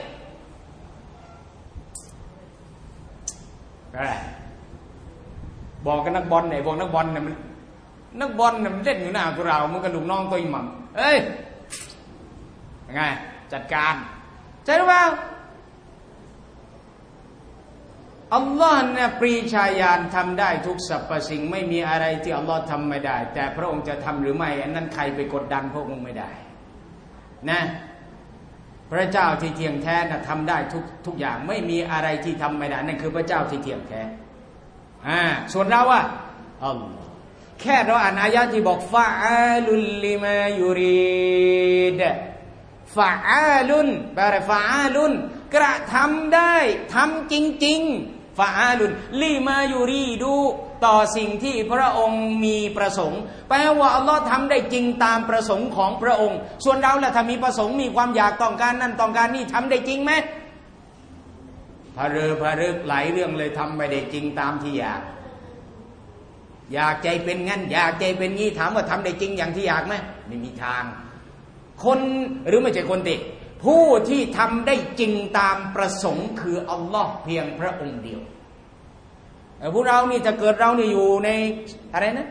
บอกกับนักบอลเนี่ยบอกนักบอลเนี่ยมันนักบอลเนี่ยมันเล่นอยู่หน้าสุเรามันก็ลูกน้องโต๊ะอิหมัมเฮ้ยยังไงจัดการใช่หรือเปล่าอัลลอฮ์เนี่ยปรีชาญาณทำได้ทุกสรรพสิ่งไม่มีอะไรที่อัลลอฮ์ทำไม่ได้แต่พระองค์จะทำหรือไม่อันนั้นใครไปกดดันพระองค์ไม่ได้นะพระเจ้าที่เที่ยงแท้น่ะทำได้ทุกทุกอย่างไม่มีอะไรที่ทำไม่ได้นั่นคือพระเจ้าที่เที่ยงแท้อ่าส่วนเราอะอัลลอฮ์แค่เราอ่านอายะที่บอกฟะอาลุลลิมายูรีดฟะอาลุนแปลว่าฟะอาลุนกระทำได้ทำจริงๆฟะอาลุนลิมายูรีดูต่อสิ่งที่พระองค์มีประสงค์แปลว่าอัลลอฮ์ทำได้จริงตามประสงค์ของพระองค์ส่วนเราล่ะถ้ามีประสงค์มีความอยากต้องการนั่นต้องการนี่ทำได้จริงไหมพะเรอพะรึกหลายเรื่องเลยทำไม่ได้จริงตามที่อยากอยากใจเป็นงั้นอยากใจเป็นงี้ถามว่าทำได้จริงอย่างที่อยากไหมไม่มีทางคนหรือไม่ใช่คนติผู้ที่ทำได้จริงตามประสงค์คืออัลลอฮ์เพียงพระองค์เดียวพวกเรานี่ถ้าเกิดเราเนี่ยอยู่ในอะไรนะ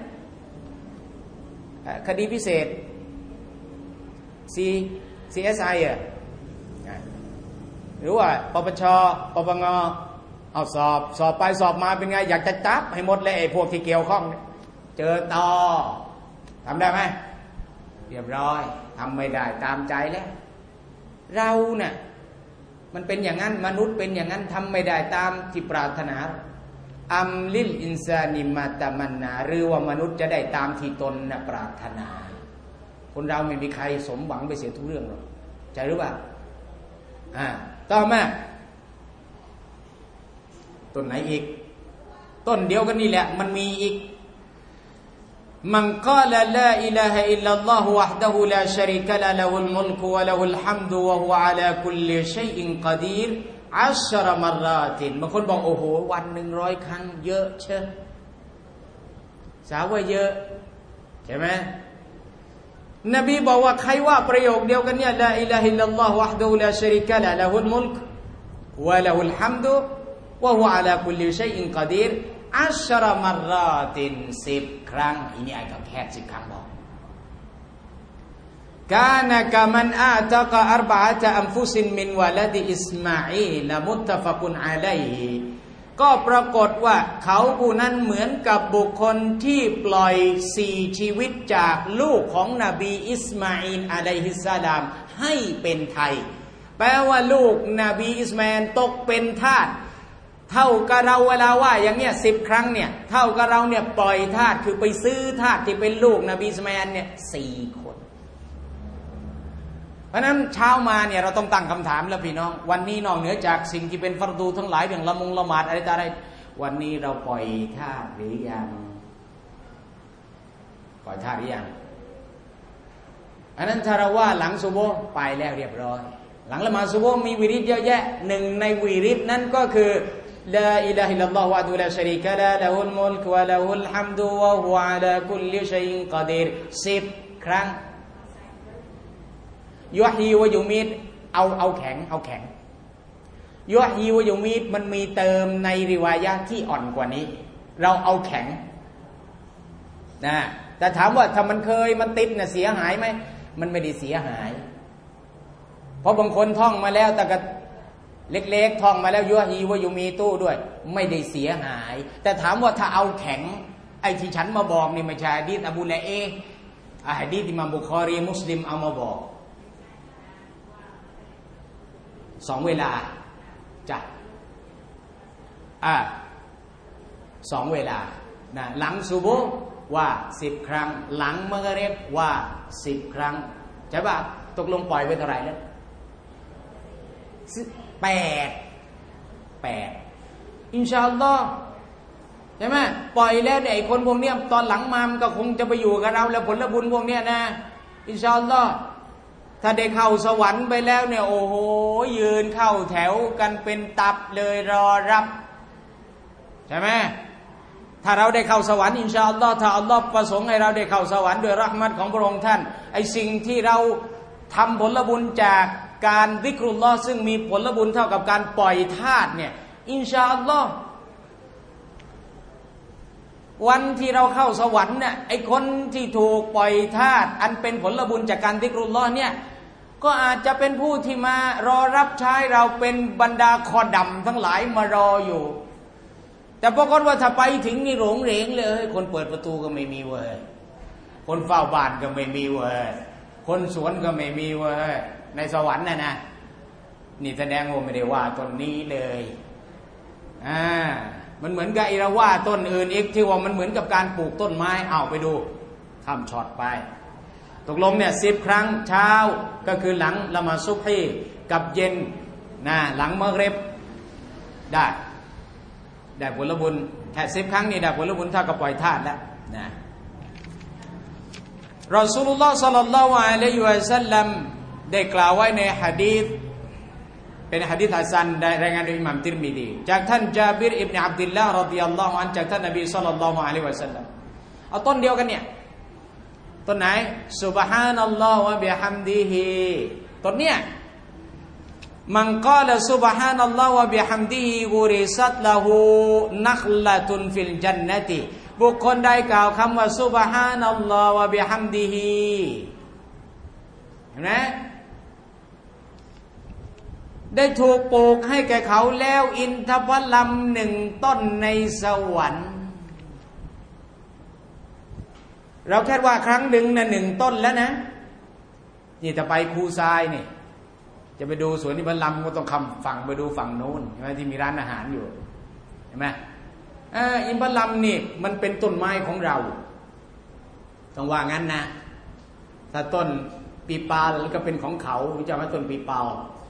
คดีพิเศษ C ซี เอส ไอ อ่ะหรือว่าปปชปปงเอาสอบสอบไปสอบมาเป็นไงอยากจะจับให้หมดเลยไอ้พวกที่เกี่ยวข้องเจอต่อทำได้ไหมเรียบร้อยทำไม่ได้ตามใจแล้วเราเนี่ยมันเป็นอย่างนั้นมนุษย์เป็นอย่างนั้นทำไม่ได้ตามที่ปรารถนาอัมลิลอินซานิมาตามันนาหรือว่ามนุษย์จะได้ตามที่ตนน่ะปรารถนาคนเราไม่มีใครสมหวังไปเสียทุกเรื่องหรอกใจหรือเปล่าอ่าต่อมาต้นไหนอีกต้นเดียวกันนี่แหละมันมีอีกมันกล่าวลาอิลาฮะอิลลัลลอฮุวะห์ดะฮูลาชะรีกะละฮ์ละฮุลมุลกุวะละฮุลฮัมดุวะฮุวะอะลาคุลลิชัยอินกอดีรอัชรมารราตินบางคนบอกโอ้โหวันหนึ่งร้อยครั้งเยอะเช่สาวว่าเยอะใช่ไหมนบีบอกว่าใครว่าประโยคเดียวกันเนี่ยลาอิลาฮะอิลลัลลอฮุวะห์ดะฮูลาชะรีกะละฮ์ละฮุลมุลกุวะละฮุลฮัมดุวะฮุวะอะลาคุลลิชัยอินกอดีรอัชรมารราตินสิบครั้งอันนี้ไอ้ก็แค่สิบครั้งบอกกานะกะมันอาตะกะอัรบะอะตะอันฟุซินมินวะลาดิอิสมาอีลมุตตะฟะกุนอะลัยฮิก็ปรากฏว่าเขาผู้นั้นเหมือนกับบุคคลที่ปล่อยสี่ชีวิตจากลูกของนบีอิสมาอีลอะลัยฮิสสลามให้เป็นไทยแปลว่าลูกนบีอิสมาอีลตกเป็นทาสเท่ากับเราเวลาว่าอย่างเนี้ยสิบครั้งเนี่ยเท่ากับเราเนี่ยปล่อยทาสคือไปซื้อทาสที่เป็นลูกนบีอิสมาอีลเนี่ยสี่คนเพราะนั้นเช้ามาเนี่ยเราต้องตั้งคำถามแล้วพี่น้องวันนี้นอกเหนือจากสิ่งที่เป็นฟัรดูทั้งหลายอย่างละมุงละหมาดอะไรต่ออะไรวันนี้เราปล่อยทาสหรือยังปล่อยทาสหรือยังอันนั้นถ้าเราว่าหลังซุบฮ์ไปแล้วเรียบร้อยหลังละหมาดซุบฮ์มีวิริดเยอะแยะหนึ่งในวิริดนั้นก็คือลาอิลาฮะอิลลัลลอฮุวะฮ์ลาชะรีกะละฮ์ละฮุลมุลกุวะละฮุลฮัมดุวะฮุวะอะลาคุลลิชัยอินกอดีรสิบครั้งยุฮีวะยุมีดเอาเอาแข็งเอาแข็งยุฮีวะยุมีดมันมีเติมในริวายะที่อ่อนกว่านี้เราเอาแข็งนะแต่ถามว่าถ้ามันเคยมันติดน่ะเสียหายไหมมันไม่ได้เสียหายเพราะบางคนท่องมาแล้วแต่ก็เล็กๆท่องมาแล้วยุฮีวะยุมีตู้ด้วยไม่ได้เสียหายแต่ถามว่าถ้าเอาแข็งไอ้ที่ฉันมาบอกนี่ไม่ใช่หะดีษอบูละเอหะดีษอิหม่ามบุคอรีมุสลิมเอามาบอกสองเวลาจ้ะอ่าสองเวลานะหลังซุบฮ์ว่าสิบครั้งหลังมะกริบว่าสิบครั้งใช่ป่ะตกลงปล่อยไว้เท่าไหร่แล้วแปดแปดอินชาอัลลอฮ์ใช่ไหมปล่อยแล้วเนี่ยไอ้คนพวกเนี้ยตอนหลังมามันก็คงจะไปอยู่กับเราแล้วผลบุญพวกเนี้ยนะอินชาอัลลอฮ์ถ้าได้เข้าสวรรค์ไปแล้วเนี่ยโอ้โหยืนเข้าแถวกันเป็นตับเลยรอรับใช่ไหมถ้าเราได้เข้าสวรรค์อินชาอัลลอฮ์ถ้าอัลลอฮ์ประสงค์ให้เราได้เข้าสวรรค์ด้วยเราะห์มัตของพระองค์ท่านไอ้สิ่งที่เราทำผลบุญจากการซิกรุลลอฮ์ซึ่งมีผลบุญเท่ากับการปล่อยทาสเนี่ยอินชาอัลลอฮ์วันที่เราเข้าสวรรค์เนี่ยไอ้คนที่ถูกปล่อยทาสอันเป็นผลบุญจากการซิกรุลลอฮ์เนี่ยก็อาจจะเป็นผู้ที่มารอรับใช้เราเป็นบรรดาคอดำทั้งหลายมารออยู่แต่ปรากฏว่าถ้าไปถึงนี่หลงเหลงเลยคนเปิดประตูก็ไม่มีเว้ยคนเฝ้าบ้านก็ไม่มีเว้ยคนสวนก็ไม่มีเว้ยในสวรรค์น่ะนะนี่แสดงว่าไม่ได้ว่าต้นนี้เลยอ่ามันเหมือนกับอิระว่าต้นอื่นอีกที่ว่ามันเหมือนกับการปลูกต้นไม้เอาไปดูทำช็อตไปตกลงเนี่ยสิบครั้งเช้าก็คือหลังละหมาดซุบฮีกับเย็นนะหลังมะริบได้ได้ผลบุญแค่สิบครั้งนี่ได้ผลบุญเท่ากับปล่อยทาสแล้วนะรอซูลุลลอฮ์ศ็อลลัลลอฮุอะลัยฮิวะซัลลัมได้กล่าวไว้ในหะดีษเป็นหะดีษฮัสซันได้รายงานโดยอิหม่ามติรมิซีจากท่านญาบิรอิบนุอับดุลลาห์รอฎิยัลลอฮุอันฮุจากท่านนบีศ็อลลัลลอฮุอะลัยฮิวะซัลลัมเอาต้นเดียวกันเนี่ยต้นไหนซุบฮานัลลอฮ์วะบิฮัมดิฮิต้นเนี้ยมันกล่าวซุบฮานัลลอฮ์วะบิฮัมดิฮิกุริซัตละฮูนัคละตุนฟิลญันนะติบุคคลใดกล่าวคำว่าซุบฮานัลลอฮ์วะบิฮัมดิฮิเห็นไหมได้ถูกปลูกให้แก่เขาแล้วอินทผลัมหนึ่งต้นในสวรรค์เราแค่ว่าครั้งหนึ่งนะหนึ่งต้นแล้วนะนี่จะไปคูทรายนี่จะไปดูสวนอินทผลัมก็ต้องคำฝั่งไปดูฝั่งโน้นใช่ไหมที่มีร้านอาหารอยู่เห็นไหมอ่าอินทผลัมนี่มันเป็นต้นไม้ของเราต้องว่างั้นนะถ้าต้นปีปาลก็เป็นของเขารู้จักไหมต้นปีปาล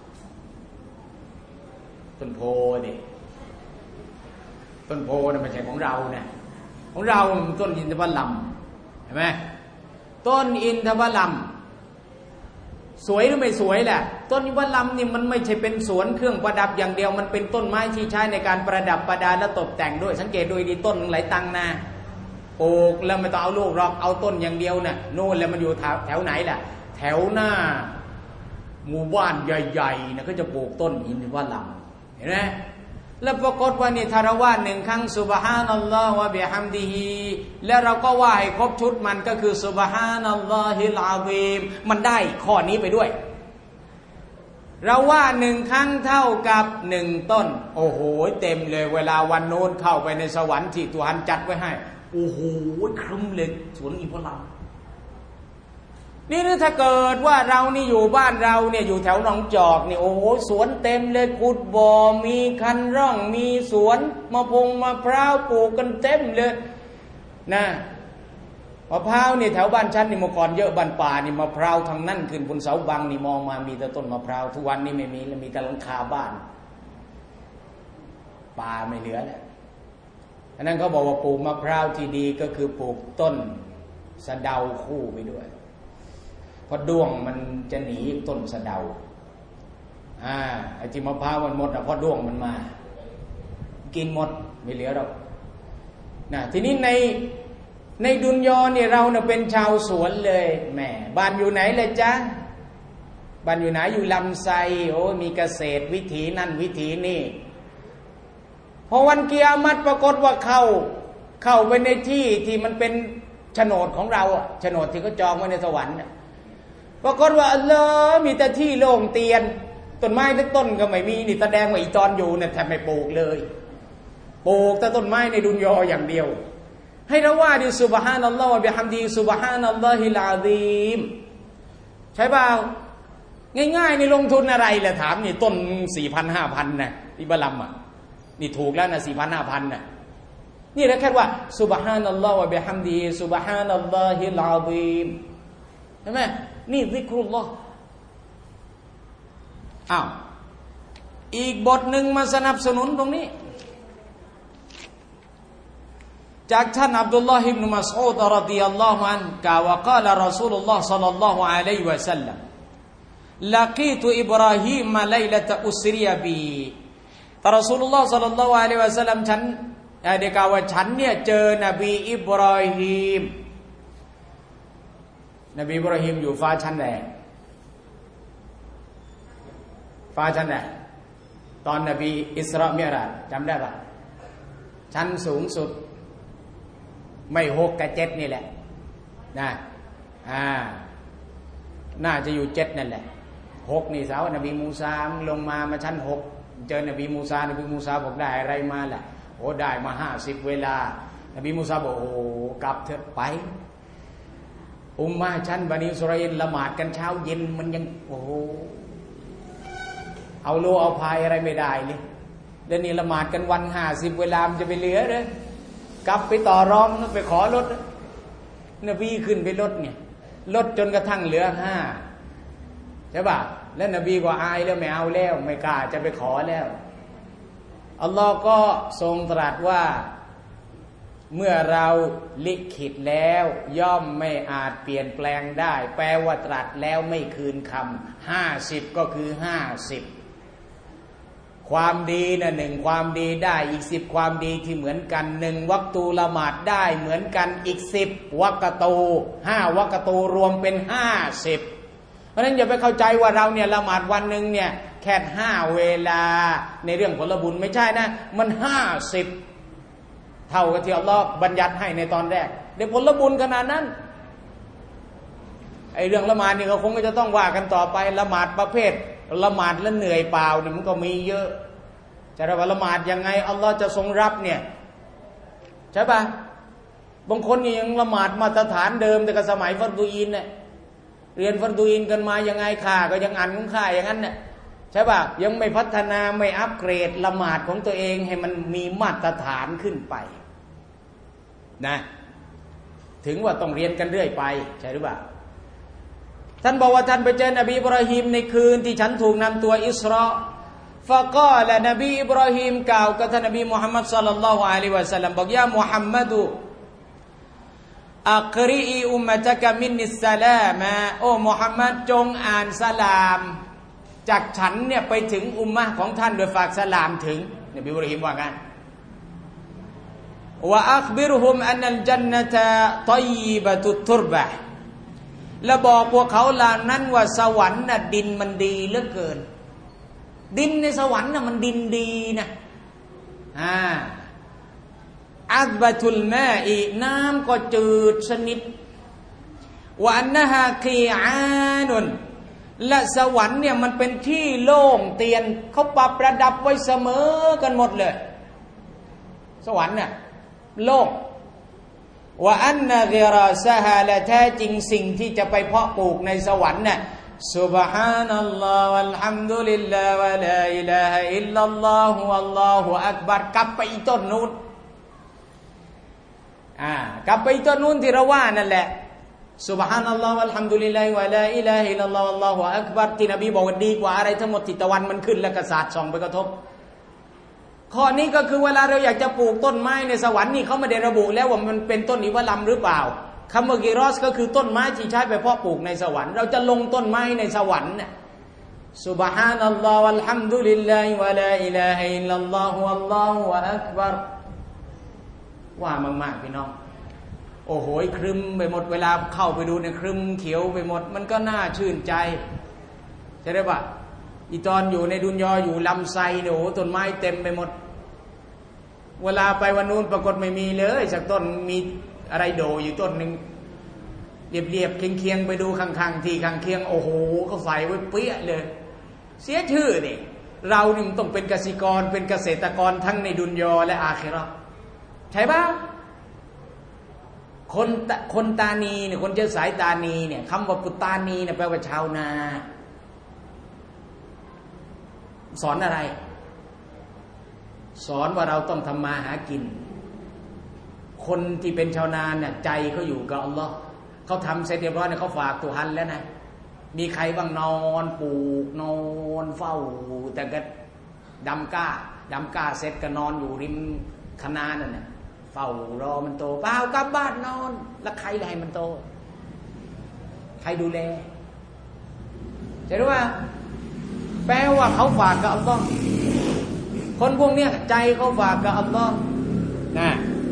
ต้นโพนี่ต้นโพนี่ไม่ใช่ของเราเนี่ยของเราต้นอินทผลัมเห็นไหมต้นอินทผลัมสวยหรือไม่สวยแหละต้นอินทผลัมนี่มันไม่ใช่เป็นสวนเครื่องประดับอย่างเดียวมันเป็นต้นไม้ที่ใช้ในการประดับประดาและตกแต่งด้วยสังเกตดูดีต้นหลายตังนะปลูกแล้วไม่ต้องเอาลูกหรอกเอาต้นอย่างเดียวน่ะโน่นแล้วมันอยู่แถวไหนล่ะแถวหน้าหมู่บ้านใหญ่ๆนะก็จะปลูกต้นอินทผลัมเห็นไหมแล้วปรากฏว่านี่ทารวาสหนึ่งครั้งซุบฮานัลลอฮ์วะบิฮัมดิฮิและเราก็ว่าให้ครบชุดมันก็คือซุบฮานัลลอฮิลอาซีมมันได้ข้อนี้ไปด้วยเราว่าหนึ่งครั้งเท่ากับหนึ่งต้นโอ้โหเต็มเลยเวลาวันโน้นเข้าไปในสวรรค์ที่ตัวหันจัดไว้ให้โอ้โหครึ้มเลยสวนอินทผลัมนี่นะถ้าเกิดว่าเรานี่อยู่บ้านเราเนี่ยอยู่แถวหนองจอกนี่โอ้โหสวนเต็มเลยขุดบ่อมีคันร่องมีสวนมะพงมะพร้าวปลูกกันเต็มเลยนะมะพร้าวนี่แถวบ้านฉันนี่เมื่อก่อนเยอะบ้านป่านี่มะพร้าวทางนั้นขึ้นบนเสาบังนี่มองมามีแต่ต้นมะพร้าวทุกวันนี้ไม่มีแล้วมีแต่หลังคาบ้านป่าไม่เหลือแล้วอันนั้นเขาบอกว่าปลูกมะพร้าวที่ดีก็คือปลูกต้นสะเดาคู่ไปด้วยเพราะด้วงมันจะหนีต้นสะเดาอ่าไอ้ที่มะพร้าวมันหมดอ่ะเพราะด้วงมันมากินหมดไม่เหลือหรอกนะทีนี้ในในดุนยอเนี่ยเราเนี่ยเป็นชาวสวนเลยแหมบ้านอยู่ไหนเลยจ๊ะบ้านอยู่ไหนอยู่ลำไส้โอ้มีเกษตรวิถีนั่นวิถีนี่พอวันกิยามัตปรากฏว่าเข้าเข้าไปในที่ที่มันเป็นโฉนดของเราอ่ะโฉนดที่เขาจองไว้ในสวรรค์ปรากฏว่าอัลลอฮ์มีแต่ที่โล่งเตียนต้นไม้ทุกต้นก็ไม่มีนี่แสดงว่าอีตอนอยู่เนี่ยแทบไม่ปลูกเลยปลูกแต่ต้นไม้ในดุนยออย่างเดียวให้เราว่าดิซุบฮานัลลอฮ์วะบิฮัมดิซุบฮานัลลอฮิลอาซีมใช่เปล่าง่ายๆนี่ลงทุนอะไรล่ะถามนี่ต้น สี่พัน ห้าพัน น่ะอิบะลัมอ่ะนี่ถูกแล้วนะ สี่พัน ห้าพัน น่ะนี่แหละแค่ว่าซุบฮานัลลอฮ์วะบิฮัมดิซุบฮานัลลอฮิลอาซีมใช่ไหมนี่ซิกรุลลอฮ์อ้าวอีกบทหนึ่งมาสนับสนุนตรงนี้จากท่านอับดุลลอฮ์อิบนุมัสอูดรอฎิยัลลอฮุอันฮุกล่าวว่ากล่าวรอซูลุลลอฮ์ศ็อลลัลลอฮุอะลัยฮิวะซัลลัมละกีตุอิบราฮีมไลละตะอุสริยะบีท่านรอซูลุลลอฮ์ศ็อลลัลลอฮุอะลัยฮิวะซัลลัมฉันได้กล่าวว่าฉันเนี่ยเจอนบีอิบราฮีมนบีอิบราฮิมอยู่ฟ้าชั้นไหนฟ้าชั้นไหนตอนนบีอิสรามิราจจำได้ปะชั้นสูงสุดไม่หกกับเจ็ดนี่แหละนะอ่าน่าจะอยู่เจ็ดนั่นแหละหกนี่สาวนบีมูซาลงมามาชั้นหกเจอนบีมูซานบีมูซาบอกได้อะไรมาล่ะโอ้ได้มาห้าสิบเวลานบีมูซาบอกโอ้กลับเถอะไปอุมมะฉันบันิอิสราเอลละหมาดกันเช้าเย็นมันยังโอ้เอาโลเอาพายอะไรไม่ได้เลยเดี๋ยวนี้ละหมาดกันวันห้าสิบเวลามันจะไปเหลือเลยกลับไปต่อรองไปขอลดนบีขึ้นไปลดเนี่ยลดจนกระทั่งเหลือห้าใช่ป่ะแล้วนบีก็อายแล้วไม่เอาแล้วไม่กล้าจะไปขอแล้วอัลลอฮ์ก็ทรงตรัสว่าเมื่อเราลิขิตแล้วย่อมไม่อาจเปลี่ยนแปลงได้แปลว่าตรัสแล้วไม่คืนคำห้าสิบก็คือห้าสิบความดีนะหนึ่งความดีได้อีกสิบความดีที่เหมือนกันหนึ่งวักตูละหมาดได้เหมือนกันอีกสิบวักตูห้าวักตูรวมเป็นห้าสิบเพราะฉะนั้นอย่าไปเข้าใจว่าเราเนี่ยละหมาดวันหนึ่งเนี่ยแค่ห้าเวลาในเรื่องผลบุญไม่ใช่นะมันห้าสิบเท่ากับที่อัลลอฮ์บัญญัติให้ในตอนแรกเดี๋ยวผลบุญขนาดนั้นไอ้เรื่องละหมาดนี่เขาคงจะต้องว่ากันต่อไปละหมาดประเภทละหมาดแล้วเหนื่อยเปล่าเนี่ยมันก็มีเยอะจะได้ว่าละหมาดยังไงอัลลอฮ์จะทรงรับเนี่ยใช่ปะบางคนนี่ยังละหมาดมาตรฐานเดิมแต่ก็สมัยฟัรดูอินเนี่ยเรียนฟัรดูอินกันมายังไงข้าก็ยังอ่านของข้าอย่างนั้นเนี่ยใช่ปะยังไม่พัฒนาไม่อัปเกรดละหมาดของตัวเองให้มันมีมาตรฐานขึ้นไปนะถึงว่าต้องเรียนกันเรื่อยไปใช่หรือเปล่าท่านบอกว่าท่านไปเจอนบีอิบราฮิมในคืนที่ฉันถูกนำตัวอิสราฟะกาละนบีอิบราฮิมกล่าวกับท่านนบีมุฮัมมัดศ็อลลัลลอฮุอะลัยฮิวะซัลลัมบอกยามุฮัมมัดอักริอีอุมมะตะกะมินนิสสลามะโอ้มุฮัมมัดจงอ่านสลามจากฉันเนี่ยไปถึงอุมมะของท่านโดยฝากสลามถึงนบีอิบราฮิมว่างั้นวะอัคบิรฮุมอันนัลญันนะตะฏอยยิบะตุตตุรบะแล้วบอกพวกเขาเหล่านั้นว่าสวรรค์น่ะดินมันดีเหลือเกินดินในสวรรค์น่ะมันดินดีนะอ่าอัซบะตุลมาอิน้ำก็จืดสนิทวะอันนะฮาคีอานุนและสวรรค์เนี่ยมันเป็นที่โล่งเตียนเขาปรับประดับไว้เสมอกันหมดเลยสวรรค์เนี่ยโล่งว่าอันนะกิราซะฮาและแท้จริงสิ่งที่จะไปเพาะปลูกในสวรรค์น่ะซุบฮานัลลอฮ์วัลฮัมดุลิลลาฮ์วะลาอิลาฮะอิลลัลลอฮุวัลลอฮุอักบัรกลับไปอีต้นนู้นอ่ากลับไปอีต้นนู้นที่เราว่านั่นแหละซุบฮานัลลอฮ์วัลฮัมดุลิลลาฮ์วะลาอิลาฮะอิลลัลลอฮุวัลลอฮุอักบัรที่นบีบอกว่าดีกว่าอะไรทั้งหมดที่ตะวันมันขึ้นแล้วก็สาดส่องไปกระทบข้อนี้ก็คือเวลาเราอยากจะปลูกต้นไม้ในสวรรค์นี่เขาไม่ได้ระบุแล้วว่ามันเป็นต้นอิวะลัมหรือเปล่าคำว่ากิรอสก็คือต้นไม้ที่ใช้ไปเพาะปลูกในสวรรค์เราจะลงต้นไม้ในสวรรค์เนี่ยซุบฮานัลลอฮ์วัลฮัมดุลิลลาฮิวะลาอิลาฮะอิลลัลลอฮุวัลลอฮุอักบัรว่ามากๆพี่น้องโอ้โหครึมไปหมดเวลาเข้าไปดูเนี่ยครึมเขียวไปหมดมันก็น่าชื่นใจใช่ไหมปะอีตอนอยู่ในดุนยออยู่ลำไส้เนี่ยโอ้ต้นไม้เต็มไปหมดเวลาไปวันนู้นปรากฏไม่มีเลยสักต้นมีอะไรโดอยู่ต้นหนึ่งเรียบๆเคียงๆไปดูข้างๆที่ข้างเคียงโอ้โหเขาใส่ไว้เปี้ยเลยเสียชื่อนี่เรานี่มันต้องเป็นเกษตรกรเป็นเกษตรกรทั้งในดุนยอและอาคิเราะห์ใช่ปะคนคนตานีเนี่ยคนเชื้อสายตานีเนี่ยคำว่าปุตตานีเนี่ยแปลว่าชาวนาสอนอะไรสอนว่าเราต้องทำมาหากินคนที่เป็นชาวนาเนี่ยใจเขาอยู่กับอัลลอฮ์เขาทำเสร็จเรียบร้อยเนี่ยเขาฝากตุฮันแล้วนะมีใครบ้างนอนปลูกนอนเฝ้าแต่ก็ดำก้าดำก้าเสร็จก็นอนอยู่ริมคะนานั่นน่ะเฝ้ารอมันโตเปล่ากลับบ้านนอนแล้วใครให้มันโตใครดูแลใช่หรือว่าแปลว่าเขาฝากกับอัลลอฮ์คนพวกเนี้ยใจเขาฝากกับอัลลอฮ์นะ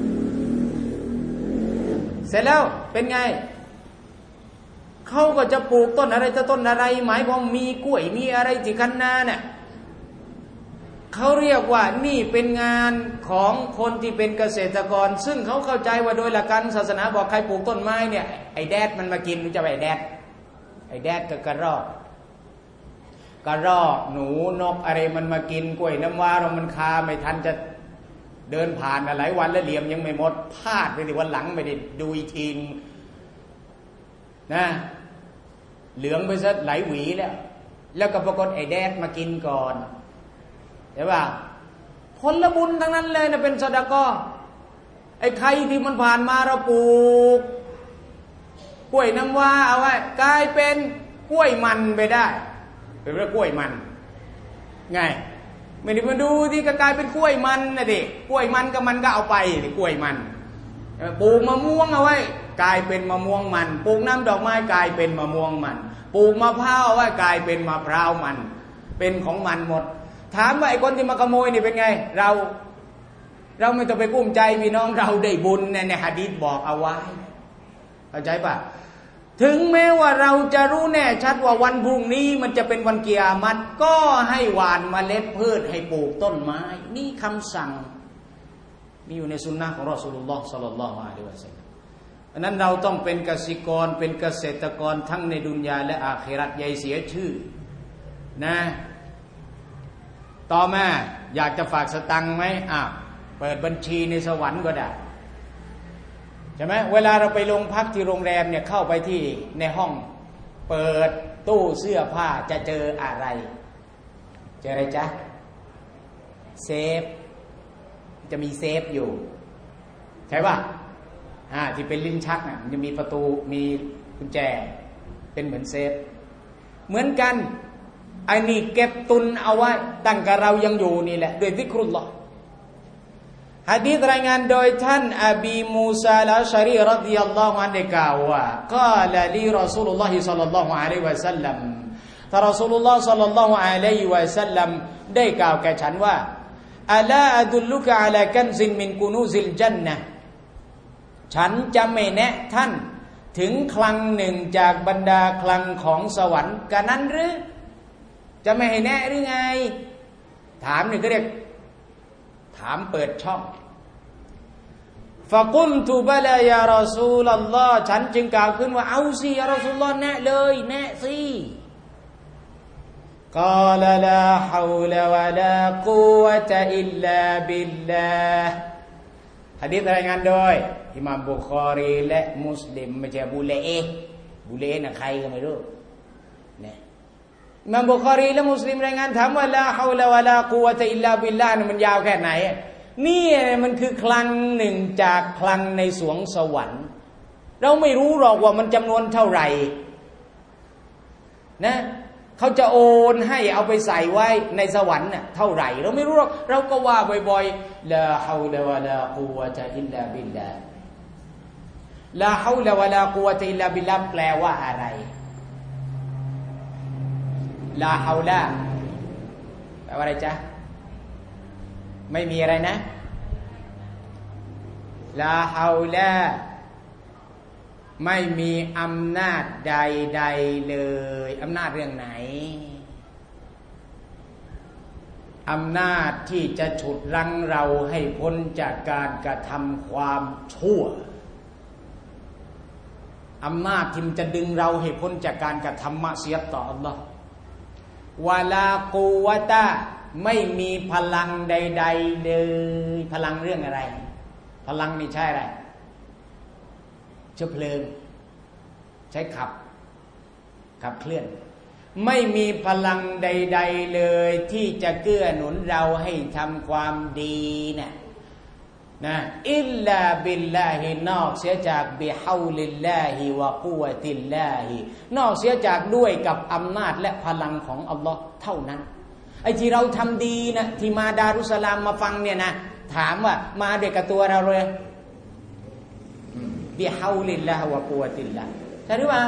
เสร็จแล้วเป็นไงเขาก็จะปลูกต้นอะไรจะต้นอะไรหมายความมีกล้วยมีอะไรที่คันนาเนี่ยเขาเรียกว่านี่เป็นงานของคนที่เป็นเกษตรกรซึ่งเขาเข้าใจว่าโดยหลักการศาสนาบอกใครปลูกต้นไม้เนี่ยไอ้แดดมันมากินรู้จะไปแดดไอ้แดดกับกระรอกกระรอกหนูนกอะไรมันมากินกล้วยน้ำว้าเรามันคาไม่ทันจะเดินผ่านมาหลายวันแล้วเหลี่ยมยังไม่หมดพลาดไปในวันหลังไม่ได้ดูอีกทีนะเหลืองไปซะหลายหวีแล้วแล้วก็ปรากฏไอ้แดดมากินก่อนใช่ป่ะผลบุญทั้งนั้นเลยนะเป็นซอดาก้อไอ้ไข่ที่มันผ่านมาเราปลูกกล้วยน้ำว้าเอาไว้กลายเป็นกล้วยมันไปได้เป็นเรื่องกล้วยมันไงไม่ได้มาดูที่ก็กลายเป็นกล้วยมันนะดิกล้วยมันก็มันก็เอาไปกล้วยมันปลูกมะม่วงเอาไว้กลายเป็นมะม่วงมันปลูกน้ำดอกไม้กลายเป็นมะม่วงมันปลูกมะพร้าวเอาไว้กลายเป็นมะพร้าวมันเป็นของมันหมดถามว่าไอ้คนที่มาขโมยนี่เป็นไงเราเราไม่ต้องไปกุ้มใจพี่น้องเราได้บุญในในหะดีษบอกเอาไว้เข้าใจป่ะถึงแม้ว่าเราจะรู้แน่ชัดว่าวันพรุ่งนี้มันจะเป็นวันกิยามัตก็ให้หว่านเมล็ดพืชให้ปลูกต้นไม้นี่คำสั่งมีอยู่ในสุนนะของรอซูลุลลอฮ์ศ็อลลัลลอฮุอะลัยฮิวะซัลลัมอันนั้นเราต้องเป็นเกษตรกรเป็นเกษตรกรทั้งในดุนยาและอาคิเราะห์อย่าเสียชื่อนะต่อมาอยากจะฝากสตังค์ไหมอ้าวเปิดบัญชีในสวรรค์ก็ได้ใช่ไหมเวลาเราไปลงพักที่โรงแรมเนี่ยเข้าไปที่ในห้องเปิดตู้เสื้อผ้าจะเจออะไรเจออะไรจ๊ะเซฟจะมีเซฟอยู่ใช่ป่ะอ่าที่เป็นลิ้นชักน่ะมันจะมีประตูมีกุญแจเป็นเหมือนเซฟเหมือนกันไอ้นี่เก็บตุนเอาไว้ตั้งแต่เรายังอยู่นี่แหละด้วยซิกรุลลอฮ์หะดีษรายงานโดยท่านอบีมูซาอัลชะรีรอฎิยัลลอฮุอันฮุได้กล่าวว่ากล่าวลีรอซูลุลลอฮิศ็อลลัลลอฮุอะลัยฮิวะซัลลัมท่านรอซูลุลลอฮ์ศ็อลลัลลอฮุอะลัยฮิวะซัลลัมได้กล่าวแก่ฉันว่าอะลาอะดุลลุกะอะลากันซินมินกุนูซิลญันนะห์ฉันจะไม่แนะท่านถึงคลังหนึ่งจากบรรดาคลังของสวรรค์กันนั้นหรือจะไม่ให้แนะหรือไงถามหนึ่งก็เรียกถามเปิดช่องฟะกุลตุบะลายารอซูลัลลอฮ์ฉันจึงกล่าวขึ้นว่าเอาสิยารอซูลุลลอฮ์แนะเลยแนะสิกาลาลาฮาวลาวะลากุวะตะอิลลาบิลลาห์หะดีษรายงานโดยอิหม่ามบุคอรีและมุสลิมไม่ใช่บุเลเอบุเลน่ะใครก็ไม่รู้เนี่ยอิหม่ามบุคอรีและมุสลิมรายงานถามว่าลาฮาวลาวะลากุวะตะอิลลาบิลลาห์มันยาวแค่ไหนนี่มันคือคลังหนึ่งจากคลังในสวงสวรรค์เราไม่รู้หรอกว่ามันจำนวนเท่าไหร่นะเขาจะโอนให้เอาไปใส่ไว้ในสวรรค์น่ะเท่าไหร่เราไม่รู้หรอกเราก็ว่าบ่อยๆลาฮาวลาวะลากุวะตะอิลลาบิลลาห์ลาฮาวลาวะลากุวะตะอิลลาบิลลาห์แปลว่าอะไรลาฮาวลาแปลว่าอะไรจ๊ะไม่มีอะไรนะลาฮาวลาไม่มีอำนาจใดๆเลยอำนาจเรื่องไหนอำนาจที่จะฉุดรั้งเราให้พ้นจากการกระทำความชั่วอำนาจที่จะดึงเราให้พ้นจากการกระทำมะเสียต่ออัลลอฮ์วะลากุวะตะไม่มีพลังใดๆเลยพลังเรื่องอะไรพลังนี่ใช่อะไรเชื้อเพลิงใช้ขับขับเคลื่อนไม่มีพลังใดๆเลยที่จะเกื้อหนุนเราให้ทำความดีนะนะอิลลาบิลลาฮินอกเสียจากบิฮาวลิลลาฮิวะกุวะติลลาฮินอกเสียจากด้วยกับอำนาจและพลังของอัลลอฮ์เท่านั้นไอ้ที่เราทำดีนะที่มาดารุสลามมาฟังเนี่ยนะถามว่ามาด้วยกับตัวเราเลยบิฮาวลิลลาฮิวะกุวะติลลาฮิใช่หรือเปล่า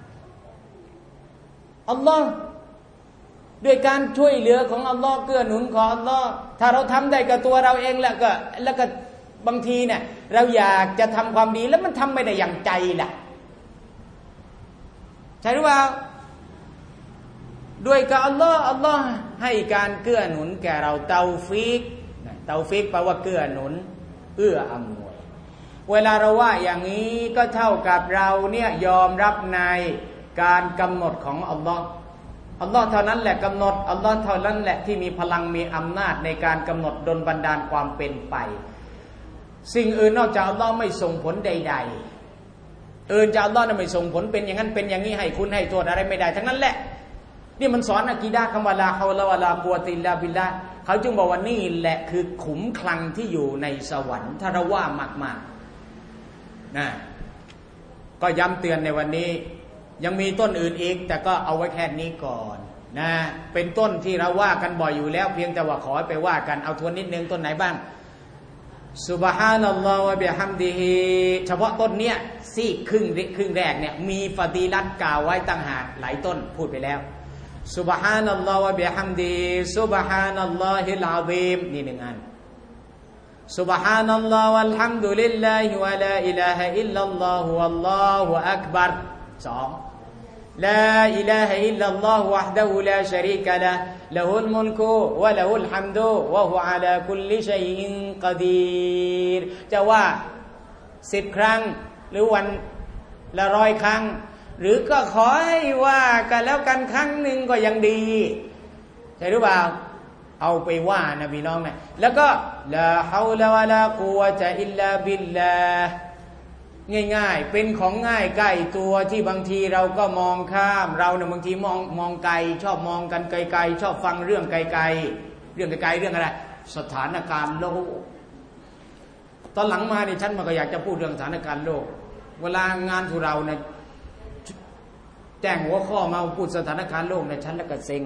อัลลอฮ์ด้วยการช่วยเหลือของอัลลอฮ์เกื้อหนุนของอัลลอฮ์ถ้าเราทำได้กับตัวเราเองแล้วก็แล้วก็บางทีเนี่ยเราอยากจะทำความดีแล้วมันทำไม่ได้อย่างใจล่ะใช่หรือเปล่าด้วยกับอัลลอฮ์อัลลอฮ์ให้การเกื้อหนุนแก่เราเตาฟิกเตาฟิกแปลว่าเกื้อหนุนเอื้ออำนวยเวลาเราว่าอย่างนี้ก็เท่ากับเราเนี่ยยอมรับในการกำหนดของอัลลอฮ์อัลลอฮ์เท่านั้นแหละกำหนดอัลลอฮ์เท่านั้นแหละที่มีพลังมีอำนาจในการกำหนดดลบันดาลความเป็นไปสิ่งอื่นนอกจากอัลลอฮ์ไม่ส่งผลใดๆอื่นจากอัลลอฮ์นั้นไม่ส่งผลเป็นอย่างนั้นเป็นอย่างนี้ให้คุณให้โทษอะไรไม่ได้ทั้งนั้นแหละนี่มันสอนอะกีดะห์คำว่าลาฮาวละวะลากุวะติลลาบิลลาห์เขาจึงบอกว่านี่แหละคือขุมคลังที่อยู่ในสวรรค์ถ้าเราว่ามากๆนะก็ย้ำเตือนในวันนี้ยังมีต้นอื่นอีกแต่ก็เอาไว้แค่นี้ก่อนนะเป็นต้นที่เราว่ากันบ่อยอยู่แล้วเพียงแต่ว่าขอให้ไปว่ากันเอาทวนนิดนึงต้นไหนบ้างซุบฮานัลลอฮฺวะบิฮัมดิฮิเฉพาะต้นเนี้ยซีกครึ่งครึ่งแรกเนี่ยมีฟาดีลัตกล่าวไว้ต่างหากหลายต้นพูดไปแล้วซุบฮานัลลอฮฺวะบิฮัมดิฮิซุบฮานัลลอฮิลอะซีมนี่หนึ่งอันซุบฮานัลลอฮฺวัลฮัมดุลิลลาฮิวะลาอิลาฮะอิลลัลลอฮุวัลลอฮุอักบัรสองلا إله إلا الله وحده لا شريك له له الملك وله الحمد وهو على كل شيء قدير จะว่าสิบครั้งหรือวันละร้อยครั้งหรือก็ขอให้ว่ากันแล้วกันครั้งหนึ่งก็ยังดีใช่หรือเปล่าเอาไปว่านะพี่น้องนะแล้วก็ลาฮาวละวะลากุวะตะอิลลาบิลลาห์ง่ายๆเป็นของง่ายใกล้ตัวที่บางทีเราก็มองข้ามเราเนี่ยบางทีมองมองไกลชอบมองกันไกลๆชอบฟังเรื่องไกลๆเรื่องไกลๆเรื่องอะไรสถานการณ์โลกตอนหลังมาเนี่ยฉันมันก็อยากจะพูดเรื่องสถานการณ์โลกเวลางานของเราเนี่ยแจ้งหัวข้อมาพูดสถานการณ์โลกเนี่ยฉันแล้วก็เซ็ง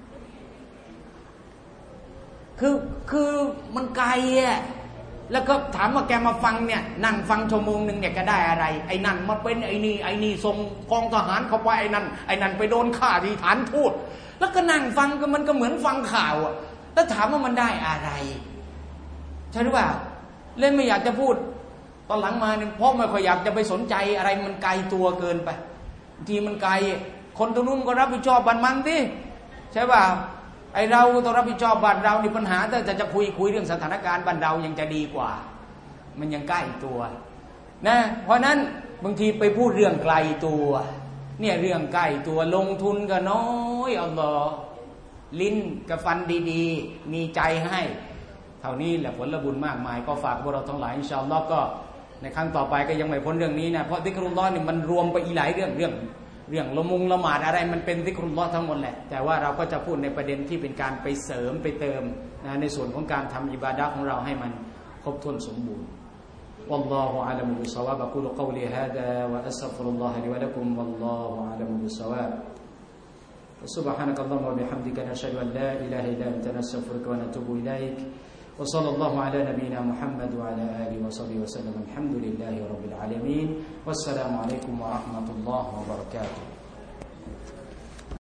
คือคือมันไกลอ่ะแล้วก็ถามว่าแกมาฟังเนี่ยนั่งฟังชั่วโมงนึงเนี่ยแกได้อะไรไอ้นั่นมาเป็นไอ้นี่ไอ้นี่ส่งกองทหารเข้าไปไอ้นั่นไอ้นั่นไปโดนฆ่าที่ฐานทูตแล้วก็นั่งฟังก็มันก็เหมือนฟังข่าวอ่ะแล้วถามว่ามันได้อะไรใช่หรือเปล่าเล่นไม่อยากจะพูดตอนหลังมาเนี่ยเพราะไม่ค่อยอยากจะไปสนใจอะไรมันไกลตัวเกินไปทีมันไกลคนตรงนู้นก็รับผิดชอบบ้านมันดิใช่ป่ะไอเราต้องรับผิดชอบบ้านเรานี่ปัญหาแต่จะคุยคุยเรื่องสถานการณ์บ้านเรายังจะดีกว่ามันยังใกล้ตัวนะเพราะนั้นบางทีไปพูดเรื่องไกลตัวเนี่ยเรื่องใกล้ตัวลงทุนก็น้อยอัลลอฮ์ลิ้นกับฟันดีๆมีใจให้เท่านี้แหละผลบุญมากมายก็ฝากพวกเราทั้งหลายอินชาอัลลอฮ์ก็ในครั้งต่อไปก็ยังไม่พ้นเรื่องนี้นะเพราะซิกรุลลอฮ์นี่มันรวมไปอีหลายเรื่องเรื่องเรื่องละมุงละหมาดอะไรมันเป็นซิกรุลลอฮ์ทั้งหมดแหละแต่ว่าเราก็จะพูดในประเด็นที่เป็นการไปเสริมไปเติมนะในส่วนของการทำอิบาดะห์ของเราให้มันครบถ้วนสมบูรณ์ والله أعلم بالصواب أقول قولي هذا وأستغفر الله لي ولكم والله أعلم بالصواب سبحانك اللهم وبحمدك نشهد أن لا إله إلا أنت نستغفرك ونتوب إليك وصلى الله على نبينا محمد وعلى آله وصحبه وسلم الحمد لله رب العالمين والسلام عليكم ورحمة الله وبركاته